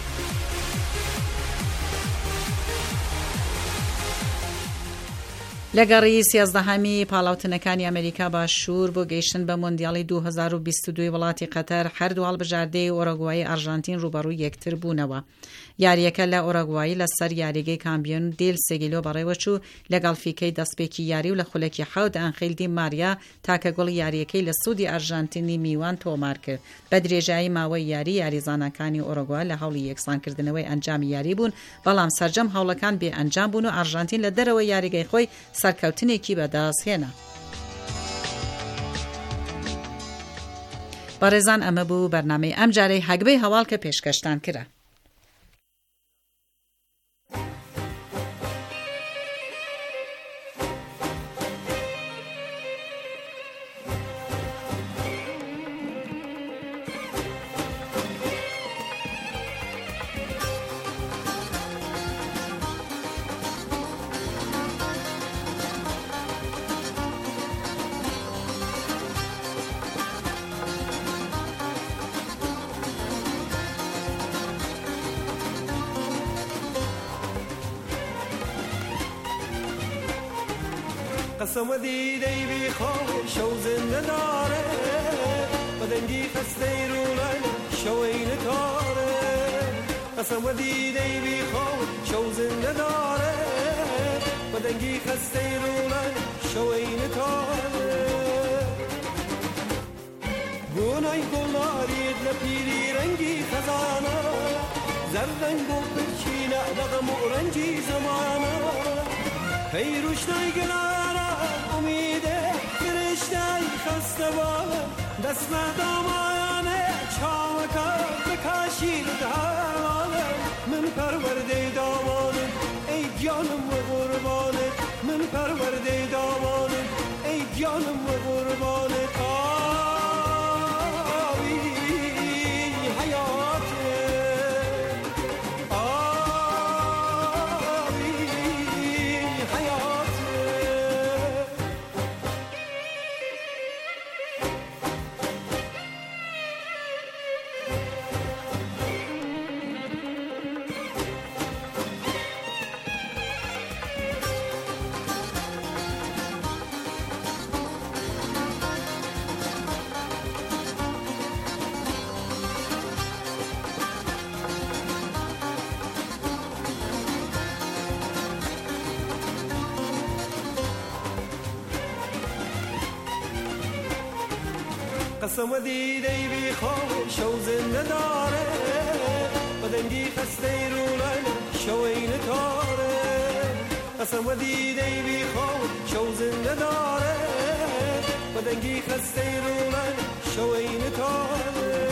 لەگەڕی 13هەمی پاڵاوتنەکانی ئەمریکا باشوور بۆ گەیشتن بە مۆندیاڵی 2022 وڵاتی قەتەر هەردوو هەڵبژاردەی ئۆرۆگوای ئەرژانتین ڕوبەڕووی یەکتر بوونەوە. یاریەکە لە ئۆرۆگوای لەسەر یاریگەی کامبیۆن دیل سێگیلۆ بەڕێوەچوو لەگەڵ فیکەی دەستپێکی یاری و لە خولەکی حەوت ئەنخیل دی ماریا تاکە گوڵی یاریەکەی لە سوودی ئەرژانتینی میوان تۆمار کرد. بە درێژایی ماوەی یاریزانەکانی ئۆرۆگوا لە هەوڵی یەکسانکردنەوەی ئەنجامی یاری بوون، بەڵام سەرجەم هەوڵەکان بێ ئەنجام بوون و ئەرژانتین لە دەرەوەی یاریگەی خۆی سەرکەوتنێکی بەدەست هێنا. بەڕێزان ئەمە بوو بەرنامەی ئەم جارەی هەگبەی هەواڵ کە پێشکەشتان کرا. قسم و دیدی بی خواه شو زنده داره بدنگی خسته رونه شو این کاره قسم و دیدی بی خواه شو زنده داره بدنگی خسته رونه شو این کاره گونای گلارید لپیری رنگی خزانه زردنگ و برچینه نغم و رنجی زمانه پیروشنای گلاره امیده فرشتای خسته باله دست دامانه چاوکا بکاشید دامانه من پرورده دامانه ای جانم و قربانه من پرورده دامانه ای جانم و قربانه آبی حیاته قسم و دیدی بی خواه شو زنده داره بدنگی خسته رونه شو این کاره قسم و دیدی بی خواه شو زنده داره بدنگی خسته رونه شو این کاره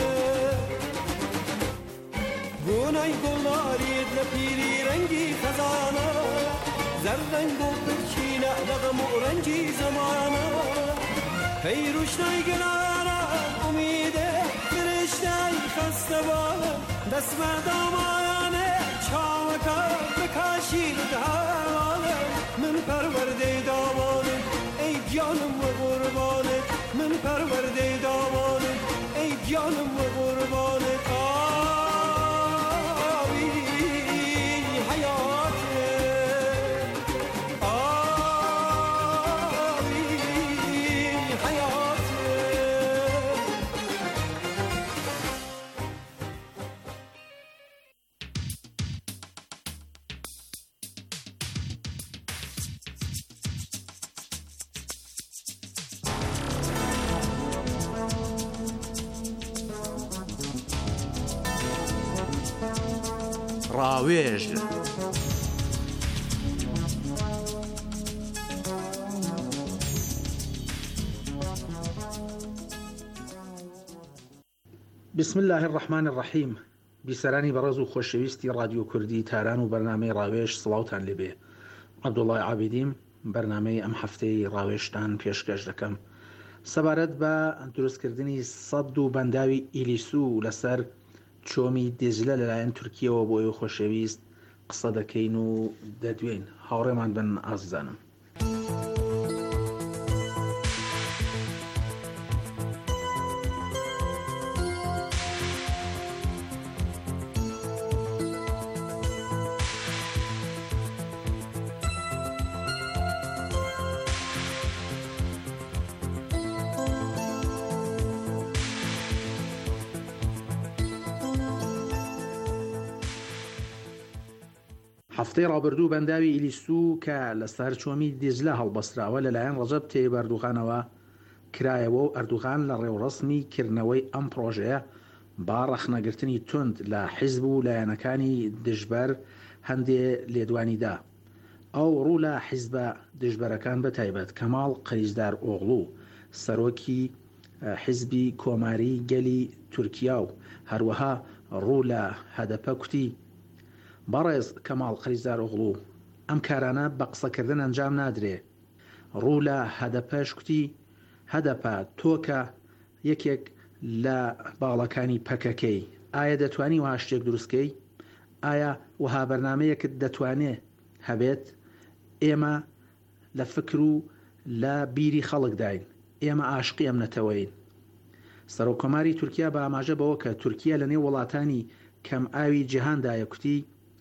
گونای گلارید لپیری رنگی خزانه زردنگ و برچینه نغم و رنجی زمانه پیروشنای گلاره امیده فرشتای خسته باله دست دامانه چاوکا بکاشید دامانه من پرورده دامانه ای جانم و قربانه من پرورده دامانه ای جانم و قربانه آبی حیاته آبی حیاته ڕاوێژ بسم الله الرحمن الرحیم. بیسەرانی بەڕێز و خۆشەویستی رادیۆ کوردی تاران و بەرنامەی ڕاوێژ سڵاوتان لێبێ. عەبدوڵڵای عابیدیم بەرنامەی ئەم هەفتەی ڕاوێشتان پێشکەش دەکەم. سەبارەت بە دروستکردنی سەد و بەنداوی ئیلیسو لەسەر چۆمی دێجلە لەلایەن تورکیەوە بۆ ئەوی خۆشەویست قسە دەکەین و دەدوێن. هاوڕێمان بن ئازیزانم. هەفتەی ڕابردوو بەنداوی ئیلیسو کە لەسەر چۆمی دێجلە هەڵبەستراوە لەلایەن ڕەجەب تەیب ئەردوغانەوە کرایەوە و ئەردوغان لە ڕێوڕسمی کردنەوەی ئەم پرۆژەیە با ڕەخنەگرتنی تند لە حیزب و لایەنەکانی دژبەر هەندێ لێدوانیدا. ئەو ڕوو لە حیزبە دژبەرەکان بە تایبەت کەماڵ قەریزدار ئۆغڵو سەرۆکی حیزبی کۆماری گەلی تورکیا و هەروەها ڕوو لە هەدەپە کوتی بەڕێز کەماڵ قەریزدار ئۆغڵو ئەم کارانە بە قسەکردن ئەنجام نادرێ. ڕوو لە هەدەپەش کوتی هەدەپە تۆکە یەکێک لە باڵەکانی پەکەکەی، ئایا دەتوانی وها شتێک دروستکەی؟ ئایا وها بەرنمەیەکت دەتوانێ هەبێت؟ ئێمە لە فکر و لە بیری خەڵکداین، ئێمە عاشقی ئەم نەتەوەین. سەرۆکۆماری تورکیا بە ئاماژە بەوە کە تورکیا لە نێو وڵاتانی کەم ئاوی جیهاندایە کوتی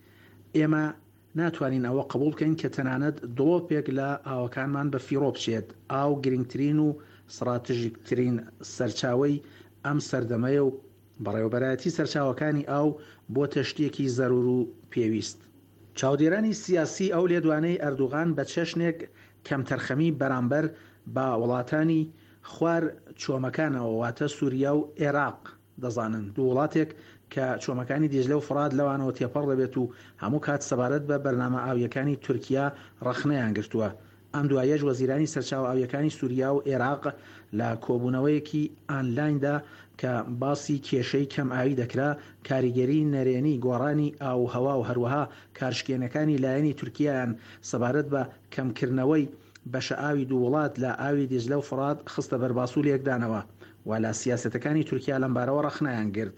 ئێمە ناتوانین ئەوە قبول بکەین کە تەنانەت دڵۆپێک لە ئاوەکانمان بە فیرۆ بچێت. ئاو گرنگترین و استراتژیکترین سەرچاوەی ئەم سەردەمەیە و بەڕێوەبەرایەتی سەرچاوەکانی ئاو بۆ تەشتێکی زەرور و پێویست. چاودێرانی سیاسی ئەو لێدوانەی ئەردوغان بە چەشنێک کەم تەرخەمی بەرامبەر بە وڵاتانی خوار چۆمەکانەوە واتە سووریا و عێراق دەزانن، دوو وڵاتێک کە چۆمەکانی دێجلە و فڕاد لەوانەوە تێپەڕ دەبێت و هەموو کات سەبارەت بە بەرنامە ئاویەکانی تورکیا ڕەخنەیان گرتووە. ئەم دوایەش وەزیرانی سەرچاو ئاویەکانی سووریا و عێراق لە کۆبوونەوەیەکی ئانلایندا کە باسی کێشەی کەم ئاوی دەکرا کاریگەری نەرێنی گۆڕانی ئاو هەوا و هەروەها کارشکێنەکانی لایەنی تورکیایان سەبارەت بە کەمکردنەوەی بەشە ئاوی دوو وڵات لە ئاوی دێجلە و فڕاد خستە بەرباسوو لێکدانەوە و لە سیاسەتەکانی تورکیا لەمبارەوە ڕەخنەیان گرت.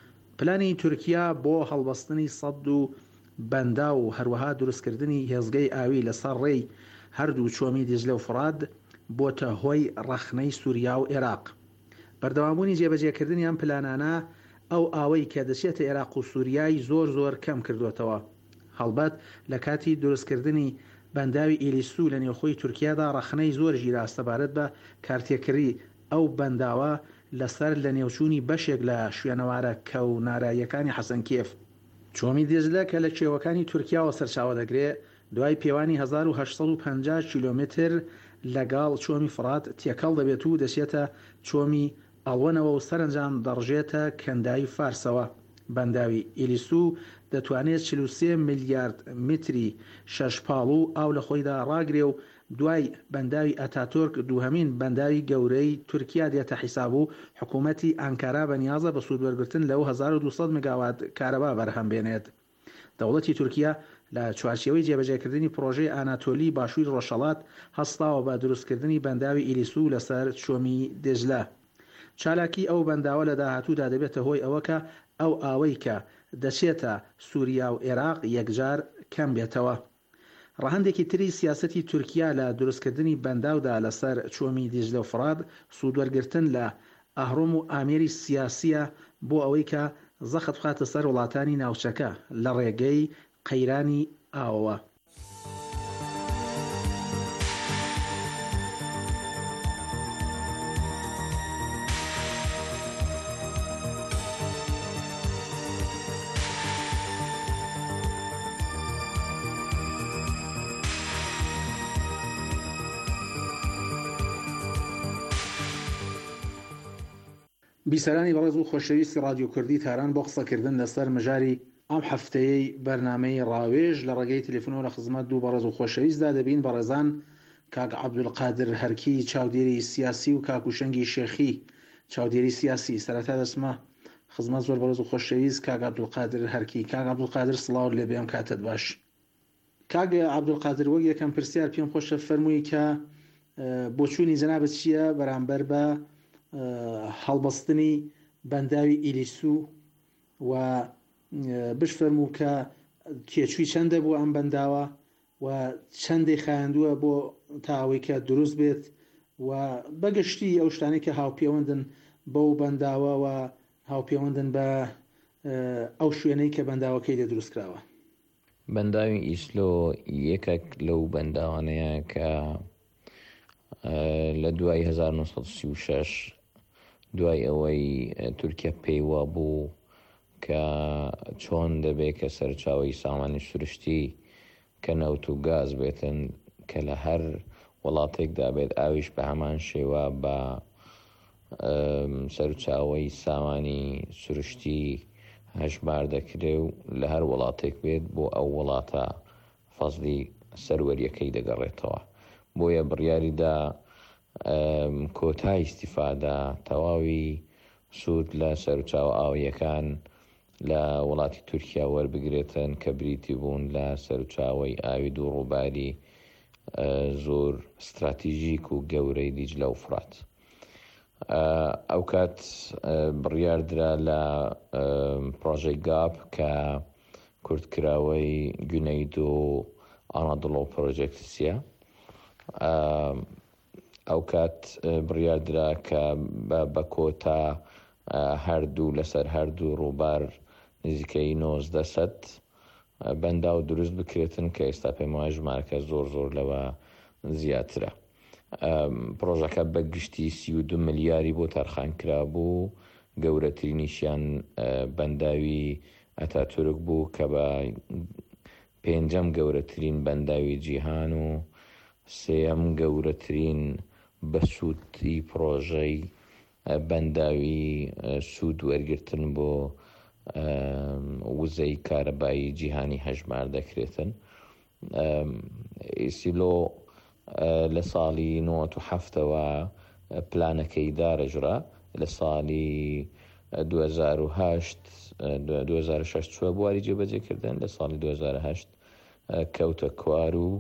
پلانی تورکیا بۆ هەڵبەستنی سەد و بەندا و هەروەها دروستکردنی هێزگەی ئاوی لەسەر ڕێی هەردوو چۆمی دێجلە و فڕاد بۆتە هۆی ڕەخنەی سووریا و عێراق. بەردەوامبوونی جێبەجێکردنی ئەم پلانانە ئەو ئاوەی کە دەچێتە عێراق و سووریای زۆر کەم کردوێتەوە. هەڵبەت لە کاتی دروستکردنی بەنداوی ئیلیسو لە نێوخۆی تورکیادا ڕەخنەی زۆر ژیرا سەبارەت بە کارتێکردی ئەو بەنداوە لەسەر لە نێوچوونی بەشێک لە شوێنەوارە کەو ناراییەکانی حەسەنکێف. چۆمی دێجلە کە لە کێوەکانی تورکیاوە سەرچاوە دەگرێت دوای پێوانی 1850 کیلۆمتر لەگاڵ چۆمی فرات تێکەڵ دەبێت و دەچێتە چۆمی ئەڵوەنەوە و سەرنجام دەڕژێتە کەندایی فارسەوە. بەنداوی ئیلیسو دەتوانێت 43 میلیارد متری شەشپاڵ و ئاو لە خۆیدا ڕاگرێ و دوای بەنداوی ئەتاتورک دووهەمین بەنداوی گەورەی تورکیا دێتە حیساب و حکوومەتی ئەنکارا بەنیازە بە سوودوەرگرتن لەو 1200 مگاوات کارەبا بەرهەم بێنێت. دەوڵەتی تورکیا لە چوارچێوەی جێبەجێکردنی پرۆژەی ئاناتۆلی باشووری ڕۆژهەڵات هەستاوە بە دروستکردنی بەنداوی ئیلیسو لەسەر چۆمی دێجلە. چالاکی ئەو بەنداوە لە داهاتوودا دەبێتە هۆی ئەوەکە ئەو ئاوەی کە دەچێتە سووریا و عێراق یەکجار کەم بێتەوە. ڕەهندێکی تری سیاسەتی تورکیا لە دروستکردنی بەنداودا لەسەر چۆمی دێجلە و فڕاد سوودوەرگرتن لە ئەهڕۆم و ئامێری سیاسیە بۆ ئەوەی کە زەخت بخاتە سەر وڵاتانی ناوچەکە لە ڕێگەی قەیرانی ئاوەوە. بیسەرانی بەڕێز و خۆشەویستی رادیۆ کوردی تاران بۆ قسەکردن لەسەر مژاری ئەم هەفتەیەی بەرنامەی ڕاوێژ لە ڕێگەی تەلەفۆنەوە لە خزمەت دوو بەڕێز و خۆشەویستدا دەبین. بەڕێزان کاک عەبدولقادر هەرکی چاودێری سیاسی و کاک وشەنگی شێخی چاودێری سیاسی. سەرەتا دەچمە خزمەت زۆر بەڕێز و خۆشەویست کاک عەبدولقادر هەرکی. کاک عەبدولقادر سڵاو لێبێ ئەم کاتت باش. کاگ عەبدولقادر وەک یەکەم پرسیار پێم خۆشە فەرمووی کە بۆچوونی جەنابەت چییە بەرامبەر بە هەڵبەستنی بەنداوی ئیلیسو و بشفەرموو کە تێچووی چەندە بۆ ئەم بەنداوە و چەندێک خایاندووە بۆ تاوەی کە دروست بێت و بەگشتی ئەو شتانەی کە هاوپەیوەندن بەو بەنداوە و هاوپەیوەندن بە ئەو شوێنەی کە بەنداوەکەی لێ دروستکراوە. بەنداوی ئیسلۆ یەکێک لەو بەنداوانەیە کە لە دوای 1936 دوای ئەوەی تورکیا پێیوا بوو کە چۆن دەبێت کە سەرچاوی سامانی سروشتی کە نەوت و گاز بێتن کە لە هەر وڵاتێکدا بێت ئاویش بە هەمان شێوە بە سەرچاوی سامانی سروشتی هەژمار دەکرێ و لە هەر وڵاتێک بێت بۆ ئەو وڵاتە فەزلی سەروەریەکەی دەگەڕێتەوە. بۆیە بڕیاریدا کۆتای ئیستیفادا تەواوی سوود لە سەرچاو ئاویەکان لە وڵاتی تورکیا وەربگرێتن کە بریتی بوون لە سەرچاوی ئاوی دوو ڕووباری زۆر استراتیژیک و گەورەی دیجلە و فرات. ئەو کات بڕیاردرا لە پڕۆژەی گاپ کە کورتکراوەی گونەید و ئانادڵۆ پرۆژێکسیە. ئەو کات بڕیاردرا کە بە کۆتا هەردوو لەسەر هەردوو ڕووبار نزیکەی 1900 بەندا و دروست بکرێتن کە ئێستا پێم وایە ژمارەکە زۆر لەوە زیاترە. پرۆژەکە بە گشتی 32 ملیاری بۆ تەرخان کرا بوو. گەورەترینیشیان بەنداوی ئەتاتورک بوو کە بە 5ەم گەورەترین بەنداوی جیهان و 3ەم گەورەترین بەسوودی پرۆژەی بەنداوی سوود وەرگرتن بۆ وزەی کارەبایی جیهانی هەژمار دەکرێتن. ئیسیلۆ لە ساڵی 1970ەوە پلانەکەی دارەژرا. لە ساڵی 2006 چووە بواری جێبەجێکردن. لە ساڵی 2008 کەوتە کوار و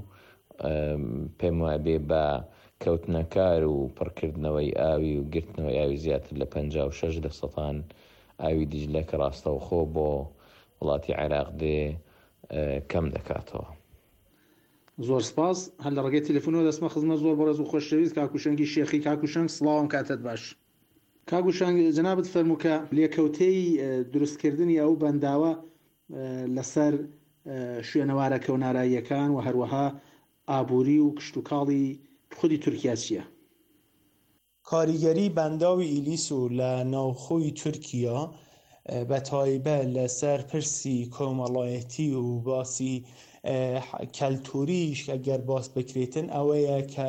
پێم وایە بێ بە کەوتنەکار و پڕکردنەوەی ئاوی و گرتنەوەی ئاوی زیاتر لە 56% ئاوی دیجلە کە ڕاستەوخۆ بۆ وڵاتی عێراق دێ کەم دەکاتەوە. زۆر سپاس. هەر لە ڕێگەی تەلەفۆنەوە دەستمە خزمەت زۆر بەڕێز و خۆشەویست کاکوشەنگی شێخی. کاکوشەنگ سڵاوم کاتت باش. کاکوشەنگ جەنابەت فەرموو کە لێکەوتەی دروستکردنی ئەو بەنداوە لەسەر شوێنەوارە کەوناراییەکان و هەروەها ئابووری و کشتتوکاڵی خودی تورکیا چییە؟ کاریگەری بەنداوی ئیلیسو لە ناوخۆی تورکیا بە تایبەت لەسەر پرسی کۆمەڵایەتی و باسی کەلتوریش ئەگەر باس بکرێتن ئەوەیە کە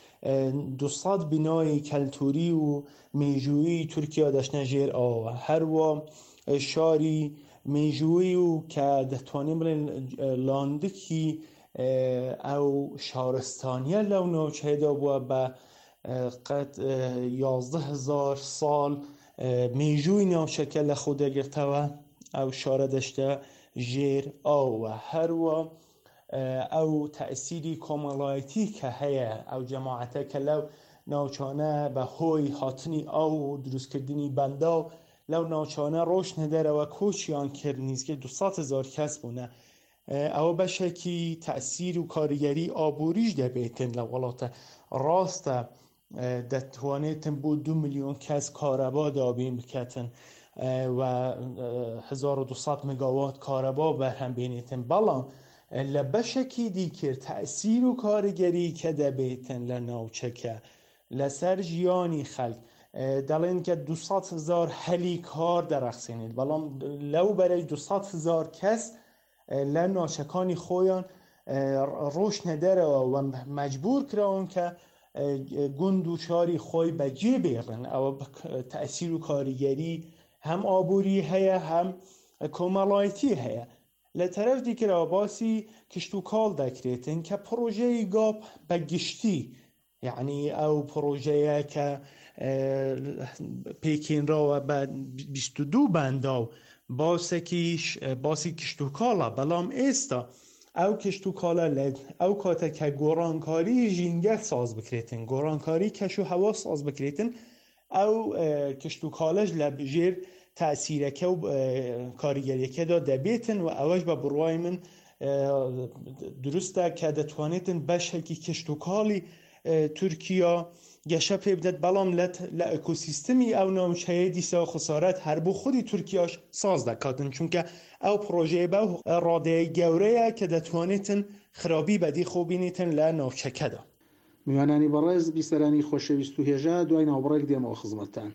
200 بینای کەلتوری و مێژووی تورکیا دەچنە ژێر ئاوە. هەروە شاری مێژووی و کە دەتوانین بڵێن لاندکی ئەو شارستانیە لەو ناوچەیەدا بووە بە قەت 11,000 ساڵ مێژووی ناوچەکە لە خۆ دەگرتەوە. ئەو شارە دەشتە ژێر ئاوە. هەروە ئەو تەئسیری کۆمەڵایەتی کە هەیە ئەو جەماعەتە کە لەو ناوچانە بە هۆی هاتنی ئاو و دروستکردنی بەندا و لەو ناوچانە ڕۆشنە دەرەوە کۆچیان کرد نزیکەی 200,000 کەس بوونە. ئەوە بەشێکی تەئسیر و کاریگەری ئابووریش دەبێتن لە وڵاتە ڕاستە دەتوانێتن بۆ 2 ملیۆن کەس کارەبا دابین بکەتن و 1200 مگاوات کارەبا بەرهەم بێنێتن. بەڵام لە بەشێکی دیکر تەئسیر و کاریگەری کە دەبێتن لە ناوچەکە لەسەر ژیانی خەڵک دەڵێن کە 200,000 هەلی کار دەرەخسێنێت. بەڵام لەو بەرەی 200,000 کەس لە ناوچەکانی خۆیان ڕۆشنە دەرەوە و مەجبور کراون کە گوند و شاری خۆی بەجێ بێڕن. ئەوە تەئسیر و کاریگەری هەم ئابووری هەیە هەم کۆمەڵایەتی هەیە. لە تەرەف دیکەوە باسی کشتتوکاڵ دەکرێتن کە پرۆژەی گاپ بە گشتی یعنی ئەو پرۆژەیە کە پێکێنراوە بە 22 بەندا و باسی کشتتوکاڵە. بەڵام ئێستا او کشتو کالا لد او کاتا که گورانکاری جینگل ساز بکریتن گورانکاری کشو هوا ساز بکریتن او کشتو کالج لبجیر تأثیره که و کاریگریه که دا دبیتن و اوش با بروای من درسته که دتوانیتن بشه که کشتو کالی ترکیه گشه پیبدت بلام لأکوسیستمی او نامشه دیسا خسارت هر بو خودی ترکیهش ساز دکاتن چونکه او پروژه با راده گوره که دتوانیتن خرابی بدی خوبینیتن لنافچکه دا میوانانی بەڕێز بیسەرانی خۆشەویست و هێژا دوای ناوبڕێک دێمەوە خزمەتتان.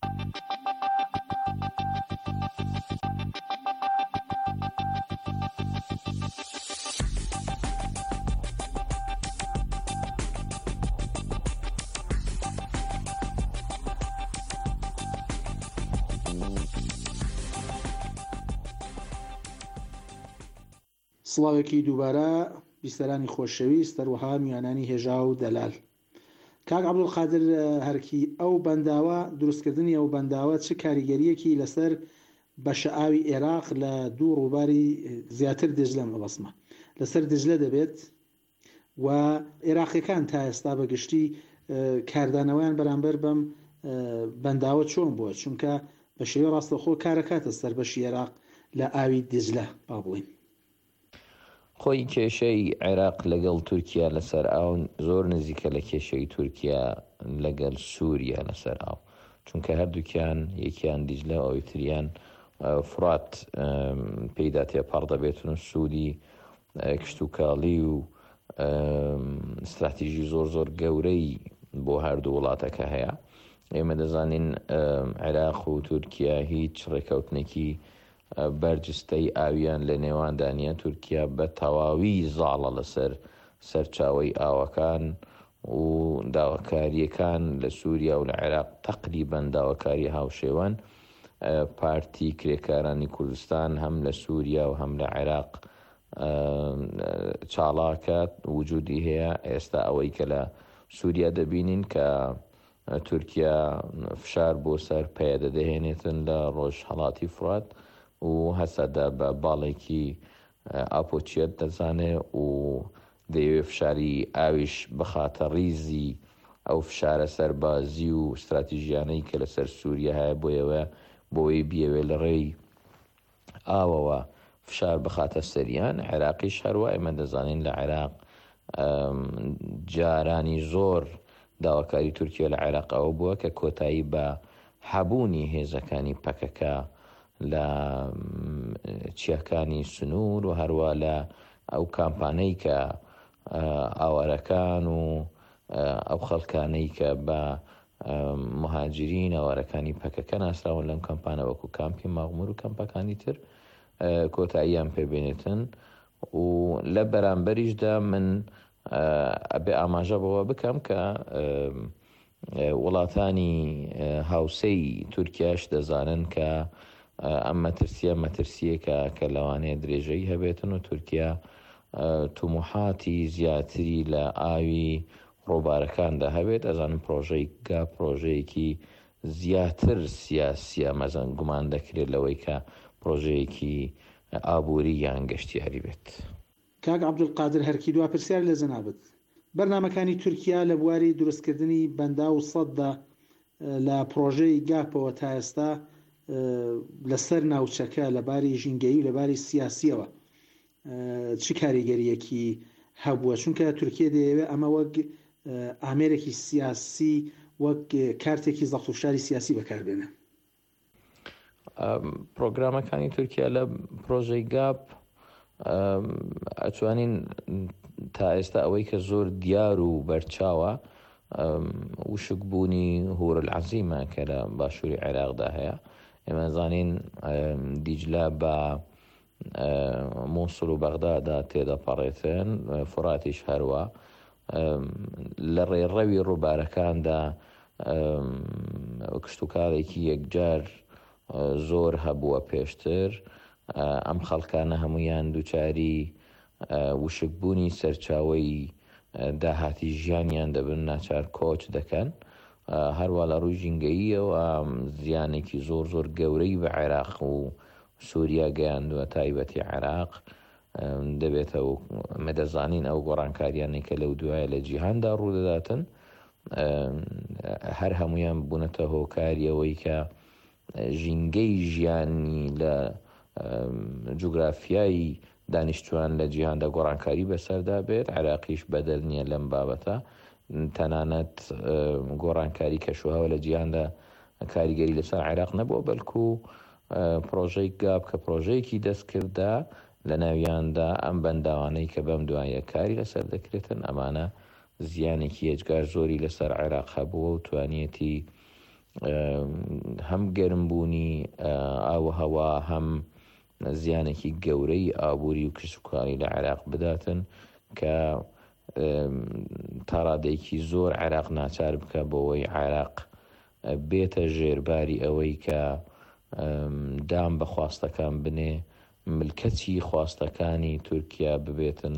سڵاوێکی دووبارە بیسەرانی خۆشەویست هەروەها میوانانی هێژا و دەلال. کاک عەبدولقادر هەرکی ئەو بەنداوە دروستکردنی ئەو بەنداوە چه کاریگەریەکی لەسەر بەشەئاوی عێراق لە دوو ڕووباری زیاتر دژلە مەبەسمە لەسەر دژلە دەبێت و عێراقیەکان تا ئێستا بەگشتی کاردانەوەیان بەرامبەر بەم بەنداوە چۆن بووە چونکە بە شێوەی ڕاستەخۆ کارەکاتە سەر بەشی عێراق لە ئاوی دژلە با بڵین. خۆی کێشەی عێراق لەگەڵ تورکیا لەسەر ئاو زۆر نزیکە لە کێشەی تورکیا لەگەڵ سووریا لەسەر ئاو چونکە هەردووکیان یەکیان دیجلە ئەوتریان فرات پێیدا تێپەڕ دەبێتن و سوودی کشتتوکاڵی و استراتیژی زۆر زۆر گەورەی بۆ هەردوو وڵاتەکە هەیە. ئێمە دەزانین عێراق و تورکیا هیچ ڕێکەوتنێکی بەرجستەی ئاویان لە نێواندانە تورکیا بە تەواوی زاڵە لەسەر سەرچاوی ئاوەکان و داواکاریەکان لە سووریا و لە عێراق تەقریبەن داواکاری هاوشێوەن. پارتی کرێکارانی کوردستان هەم لە سووریا و هەم لە عێراق چاڵاکات وجودی هەیە. ئێستا ئەوەی کە لە سووریا دەبینین کە تورکیا فشار بۆ سەر پەیە دەهێنێتن لە ڕۆژهەڵاتی فرات و هەسەدا بە باڵێکی ئاپۆچیەت دەزانێ و دەیەوێ فشاری ئاویش بخاتە ریزی ئەو فشارە سەربازی و استراتیژیانەی کە لەسەر سووریا هەیە بۆی بیەوێ لە ڕێی ئاوەوە فشار بخاتە سەریان. عێراقیش هەروە ئێمە دەزانین لە عێراق جارانی زۆر داواکاری تورکیا لە عێراق ئەوە بووە کە کۆتایی بە هەبوونی هێزەکانی پەکەکە لە چیاکانی سنوور و هەروە لە ئەو کامپانەی کە ئاوارەکان و ئەو خەڵکانەی کە بە مهاجرین ئاوارەکانی پەکەکە ناسراون لەم کەمپانە وەکو کامپی ماغمور و کەمپەکانی تر کۆتاییان پێبێنێتن و لە بەرامبەریشدا من ئەبێ ئاماژە بەوە بکەم کە وڵاتانی هاوسەی تورکیاش دەزانن کە ئەم مەترسیەکە کە لەوانەیە درێژەی هەبێتن و تورکیا توموحاتی زیاتری لە ئاوی ڕۆبارەکاندا هەبێت. ئەزانم پرۆژەیەکی زیاتر سیاسیە مەزەن گومان دەکرێت لەوەی کە پرۆژەیەکی ئابووری یان گەشتیاری بێت. کاک عەبدولقادر هەرکی دوا پرسیار لە جەنابەت بەرنامەکانی تورکیا لە بواری دروستکردنی بەندا و سەددا لە پرۆژەی گاپەوە تا ئێستا لەسەر ناوچەکە لەباری ژینگەیی و لەباری سیاسیەوە چ کاریگەریەکی هەبووە چونکە تورکیا دەیەوێت ئەمە وەک ئامێرێکی سیاسی وەک کارتێکی زەخت و فشاری سیاسی بەکاربێنە. پرۆگرامەکانی تورکیا لە پرۆژەی گاپ ئەتوانین تا ئێستا ئەوەی کە زۆر دیار و بەرچاوە وشک بوونی هور العەزیمە کە لە باشووری عێراقدا هەیە. ئێمە زانین دیجلە بە مووسڵ و بەغدادا تێدەپەڕێتن فراتیش هەروە لە ڕێڕەوی ڕووبارەکاندا کشتتوکاڵێکی یەکجار زۆر هەبووە پێشتر. ئەم خەڵکانە هەمویان دووچاری وشکبوونی سەرچاوی داهاتی ژیانیان دەبن ناچار کۆچ دەکەن. هەروە لە ڕووی ژینگەییەوە زیانێکی زۆر زۆر گەورەی بە عێراق و سووریا گەیاندووە تایبەتی عێراق دەبێتە و مەدەزانین ئەو گۆڕانکاریانەی کە لەو دوایە لە جیهاندا ڕوودەداتن هەر هەمویان بوونەتە هۆکاریەوەی کە ژینگەی ژیانی لە جوگرافیایی دانیشتوان لە جیهاندا گۆڕانکاری بەسەردا بێت. عێراقیش بەدەر نییە لەم بابەتە، تەنانەت گۆڕانکاری کەشوهەوە لە جیهاندا کاریگەری لەسەر عێراق نەبووە، بەلکو پرۆژەی گاب کە پرۆژەیەکی دەستکردا لە ناویاندا ئەم بەنداوانەی کە بەم دوایە کاری لەسەر دەکرێتن ئەمانە زیانێکی هێجگار زۆری لەسەر عێراق هەبووە و توانیەتی هەم گەرمبوونی ئاوهەوا هەم زیانێکی گەورەی ئابووری و کشتوکاری لە عێراق بداتن کە تاڕادەیەکی زۆر عێراق ناچار بکە بۆەوەی عێراق بێتە ژێرباری ئەوەی کە دام بە خواستەکان بنێ، ملکەتی خواستەکانی تورکیا ببێتن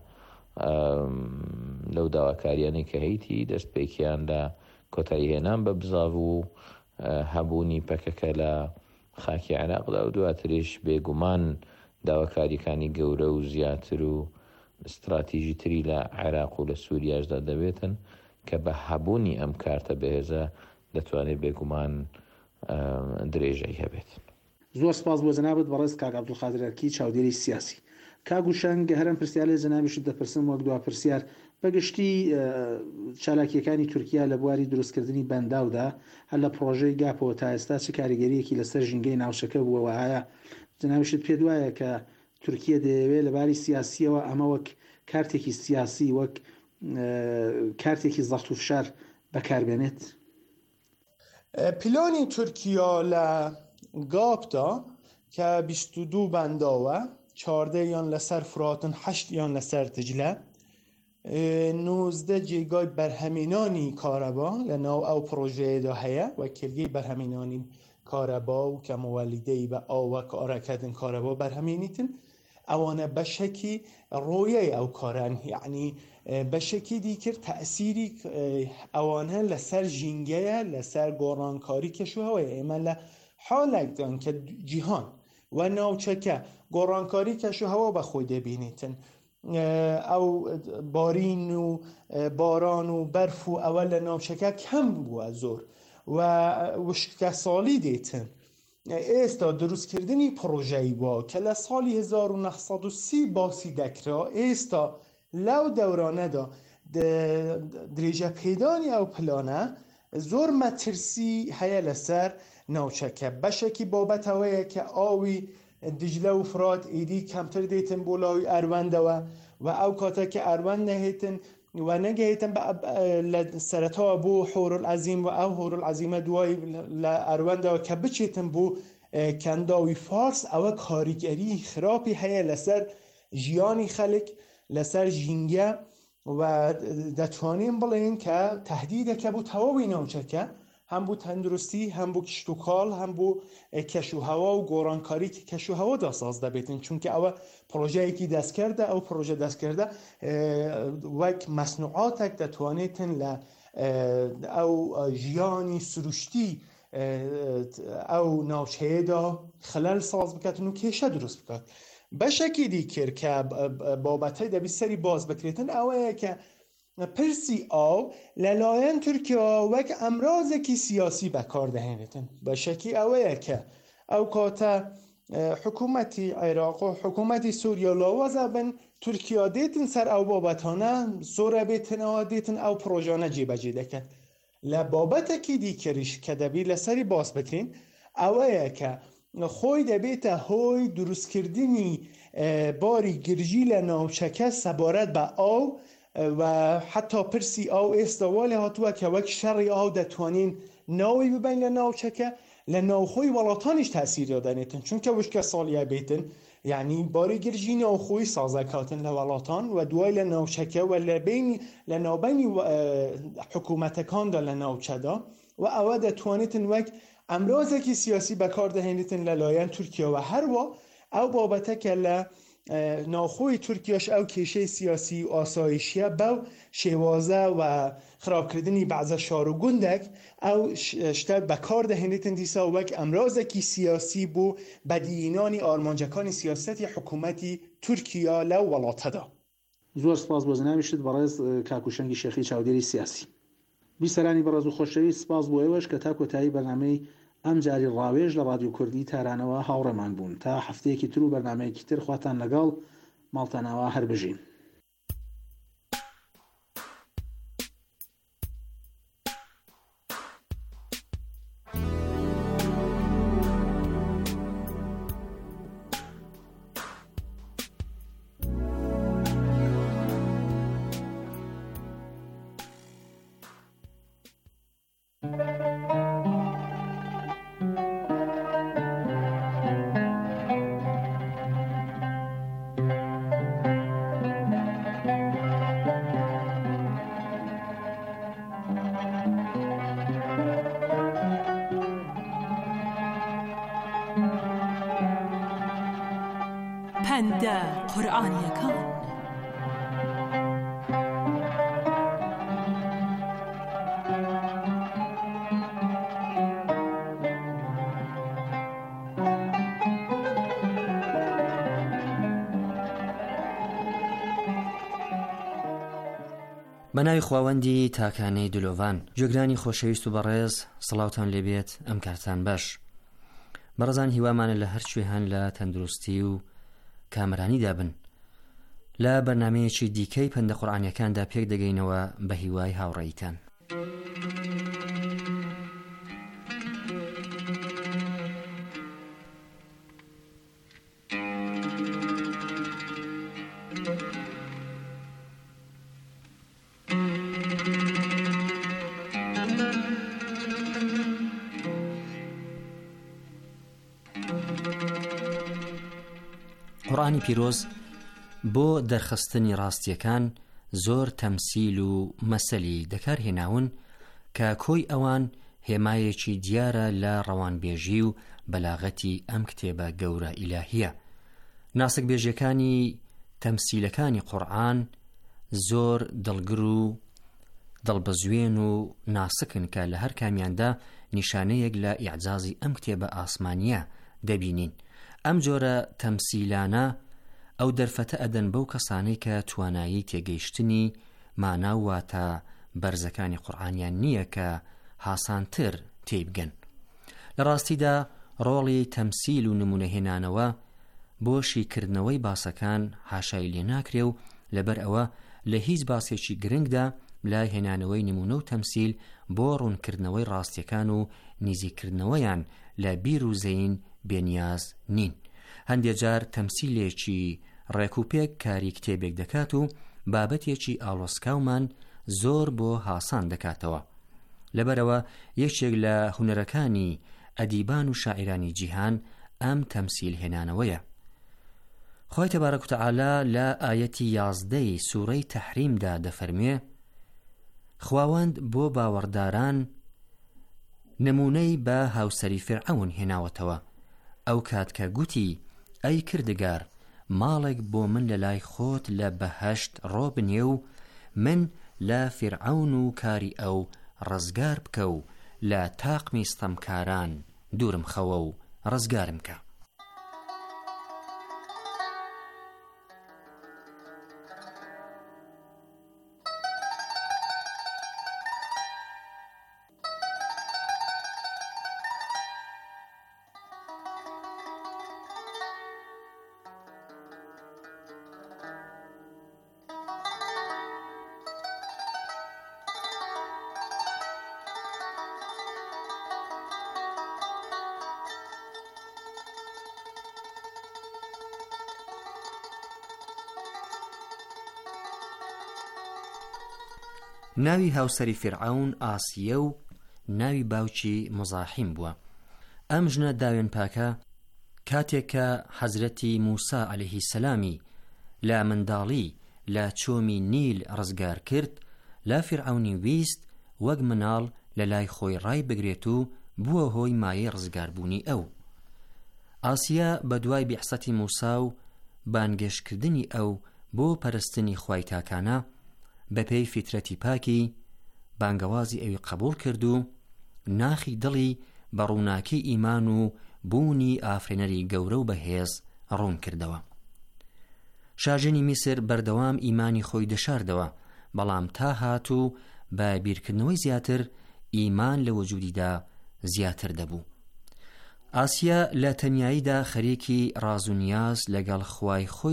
لەو داواکاریانەی کە هەیتی دەستپێکیان لە کۆتایی هێنان بە بزاو و هەبوونی پەکەکە لە خاکی عێراقدا و دواتریش بێگومان داواکاریەکانی گەورە و زیاتر و استراتیژی تری لە عێراق و لە سووریاشدا دەبێتن کە بە هەبوونی ئەم کارتە بەهێزە دەتوانێت بێگومان درێژەی هەبێت. زۆر سپاس بۆ جەنابەت بەڕێز کاک عەبدولقادر ئەرکی چاودێری سیاسی. کاگوشنگ هەرم پرسیار لە جەنابیشت دەپرسم وەک دوا پرسیار بەگشتی چالاکیەکانی تورکیا لە بواری دروستکردنی بەنداودا هەر لە پرۆژەی گاپەوە تا ئێستا چ کاریگەریەکی لەسەر ژینگەی ناوچەکە بووەوە؟ ئایا جەنابیشت پێ وایە کە تورکیا دەیەوێت لەباری سیاسیەوە ئەمە وەک کارتێکی سیاسی وەک کارتێکی زەخت و فشار بەکاربێنێت؟ پلانی تورکیا لە گاپدا کە 22 بەنداوە 14 یان لەسەر فراتن 8 یان لەسەر دجلە 19 جێگای بەرهەمێنانی کارەبا لە ناو ئەو پرۆژەیەدا هەیە وەکیلگەی بەرهەمێنانی کارەبا و کە مەوەلیدەی بە ئاوە کارەکەدن کارەبا بەرهەمێنیتن ئەوانە بەشێکی ڕۆیەی ئەو کاران، یعنی بەشێکی دیکرد تەئسیری ئەوانە لەسەر ژینگەیە لەسەر گۆڕانکاری کەشوهەوەیە. ئێمە لە حالێکدان کە جیهان و ناوچەکە گۆڕانکاری کەشوهەوە بەخۆی دەبینێتن، ئەو بارین و باران و بەرف و ئەوە لە ناوچەکە کەم بووە زۆر و وشکە ساڵی دێتن. ئێستا دروستکردنی پرۆژەی بووە کە لە ساڵی 1930 باسی دەکرا. ئێستا لەو دەورانەدا درێژە پێدانی ئەو پلانە زۆر مەترسی هەیە لەسەر ناوچەکە. بەشێکی بابەتەوەیە کە ئاوی دجلە و فرات ئیدی کەمتر دێتن بۆ لاوی ئەروەندەوە و ئەو کاتە کە ئەروەند نەهێتن و نەگەهێتن لە سەرەتاوە بۆ هۆرالعەزیم و ئەو هۆرالعەزیمە دوای لە ئەروەندەوە کە بچێتن بۆ کەنداوی فارس، ئەوە کاریگەری خراپی هەیە لەسەر ژیانی خەڵک لەسەر ژینگە و دەتوانین بڵێن کە تەهدیدەکە بۆ تەواوی ناوچەکە، هەم بۆ تەندروستی هەم بۆ کشتوکاڵ هەم بۆ کەشوهەوا و گۆڕانکاری کەشوهەوادا ساز دەبێتن، چونکە ئەوە پرۆژەیەکی دەستکردە. ئەو پرۆژە دەستکردە وەک مەسنوعاتێک دەتوانێتن لە ئەو ژیانی سروشتی ئەو ناوچەیەدا خەلەل ساز بکاتن و کێشە دروست بکات. بەشێکی دیکرد کە بابەتەی دەبی سەری باز بکرێتن ئەوەیە کە پرسی ئاو لەلایەن تورکیا وەک ئەمرازێکی سیاسی بەکاردەهێنێتن. بەشێکی ئەوەیە کە ئەو کاتە حکوومەتی عێراق و حکوومەتی سووریا لاوازە بن تورکیا دێتن سەر ئەو بابەتانە زۆرە بێتنەوە دێتن ئەو پرۆژانە جێبەجێ دەکەن. لە بابەتێکی دیکەریش کە دەبی لەسەری باز بکرین ئەوەیە کە خۆی دەبێتە هۆی دروستکردنی باری گرژی لە ناوچەکە سەبارەت بە ئاو و حتی پرسی ئاو ئێستا والی هاتووە کە وەک شەڕی ئاو دەتوانین ناوی ببین لە ناوچەکە لە ناوخۆی وڵاتانیش تەسیر دادنێتن، چونکە وشکە ساڵیە بێتن یعنی باری گرژی ناوخۆی سازەکاتن لە وڵاتان و دوای لە ناوچەکە و لە ناوبینی حکوومەتەکاندا لە ناوچەدا و ئەوە دەتوانێتن وەک ئەمرازێکی سیاسی بەکاردەهێنێتن لەلایەن تورکیا و هەروە ئەو بابەتە کە لە ناخۆی تورکیاش ئەو کێشەی سیاسی و ئاسایشیە بەو شێوازە و خراپکردنی بەعزە شار و گوندێک ئەو شتە بەکاردەهێنێتن دیسا وەک ئەمرازێکی سیاسی بوو بەدیینانی ئارمانجەکانی سیاسەتی حکوومەتی تورکیا لەو وڵاتەدا. زۆر سپاس بۆ زناویشت بەڕێز کاکوشەنگی شێخی چاودێری سیاسی. بیسەرانی بەڕێز و خۆشەویست سپاس بۆ ئێوەش کە تا کۆتایی بەرنامەی ئەم جاری ڕاوێژ لە رادیۆ کوردی تارانەوە هاوڕێمان بوون. تا هەفتەیەکی تر و بەرنامەیەکی تر خواتان لەگەڵ ماڵتانەوە هەر بژین. پەندە قورئانیەکان. بەناوی خواوەندی تاکانەی دلۆڤان جێگرانی خۆشەویست و بەڕێز سڵاوتان لێبێت ئەم کارتان باش. بەڕێزان هیوامانە لە هەر کوێهان لە تەندروستی و کامرانیدا بن. لە بەرنامەیەکی دیکەی پەندە قورئانیەکاندا پێک دەگەینەوە بە هیوای هاوڕێیتان. قورئانی پیرۆز بۆ دەرخستنی ڕاستیەکان زۆر تەمسیل و مەسەلی دەکارهێناون کە کۆی ئەوان هێمایەکی دیارە لە ڕەوانبێژی و بەلاغەتی ئەم کتێبە گەورە ئیلاهیە. ناسک بێژیەکانی تەمسیلەکانی قورئان زۆر دڵگر و دڵبەزوێن و ناسکن کە لە هەر کامیاندا نیشانەیەک لە ئیعجازی ئەم کتێبە ئاسمانیە دەبینین. ئەم جۆرە تەمسیلانە ئەو دەرفەتە ئەدەن بەو کەسانەی کە توانایی تێگەیشتنی مانا و واتە بەرزەکانی قورئانیان نییە کە هاسانتر تێیبگەن. لە ڕاستیدا ڕۆڵی تەمسیل و نمونەهێنانەوە بۆ شیکردنەوەی باسەکان حاشای لێ ناکرێ و لەبەر ئەوە لە هیچ باسێکی گرنگدا لای هێنانەوەی نمونە و تەمسیل بۆ ڕوونکردنەوەی ڕاستیەکان و نزیکردنەوەیان لە بیر و زەین بێنیاز نین. هەندێک جار تەمسیلێکی ڕێکوپێک کاری کتێبێک دەکات و بابەتێکی ئاڵۆسکاومان زۆر بۆ هاسان دەکاتەوە. لەبەرەوە یەکێک لە هونەرەکانی ئەدیبان و شاعیرانی جیهان ئەم تەمسیل هێنانەوەیە. خۆی تەبارەک و تەعالا لە ئایەتی 11 سوورەی تەحریمدا دەفەرمێ خواوەند بۆ باوەڕداران نمونەی بە هاوسەری فیرعەون هێناوەتەوە ئەو کات کە گوتی ئەی کردگار ماڵێک بۆ من لە لای خۆت لە بەهەشت ڕۆ بنێ و من لە فیرعەون و کاری ئەو ڕزگار بکە و لە تاقمی ستەمکاران دوورم خەوە و ڕزگارم کە. ناوی هاوسەری فیرعەون ئاسیە و ناوی باوکی مزاحیم بووە. ئەم ژنە داوێن پاکە کاتێک کە حەزرەتی موسا عەلەیهی سەلامی لە منداڵی لە چۆمی نیل ڕزگار کرد لە فیرعەونی ویست وەک مناڵ لە لای خۆی ڕای بگرێت و بووە هۆی مایەی ڕزگاربوونی ئەو. ئاسیە بە دوای بیعسەتی موسا و بانگێشکردنی ئەو بۆ پەرستنی خوای تاکانە بەپێی فیترەتی پاکی بانگەوازی ئەوی قبول کرد و ناخی دڵی بە ڕووناکی ئیمان و بوونی ئافرێنەری گەورە و بەهێز ڕوون کردەوە. شاژنی میسر بەردەوام ئیمانی خۆی دەشاردەوە، بەڵام تا هاتوو بە بیرکردنەوەی زیاتر ئیمان لە وەجودیدا زیاتر دەبوو. ئاسیا لە تەنیاییدا خەریکی ڕاز و نیاز لەگەڵ خوای خۆی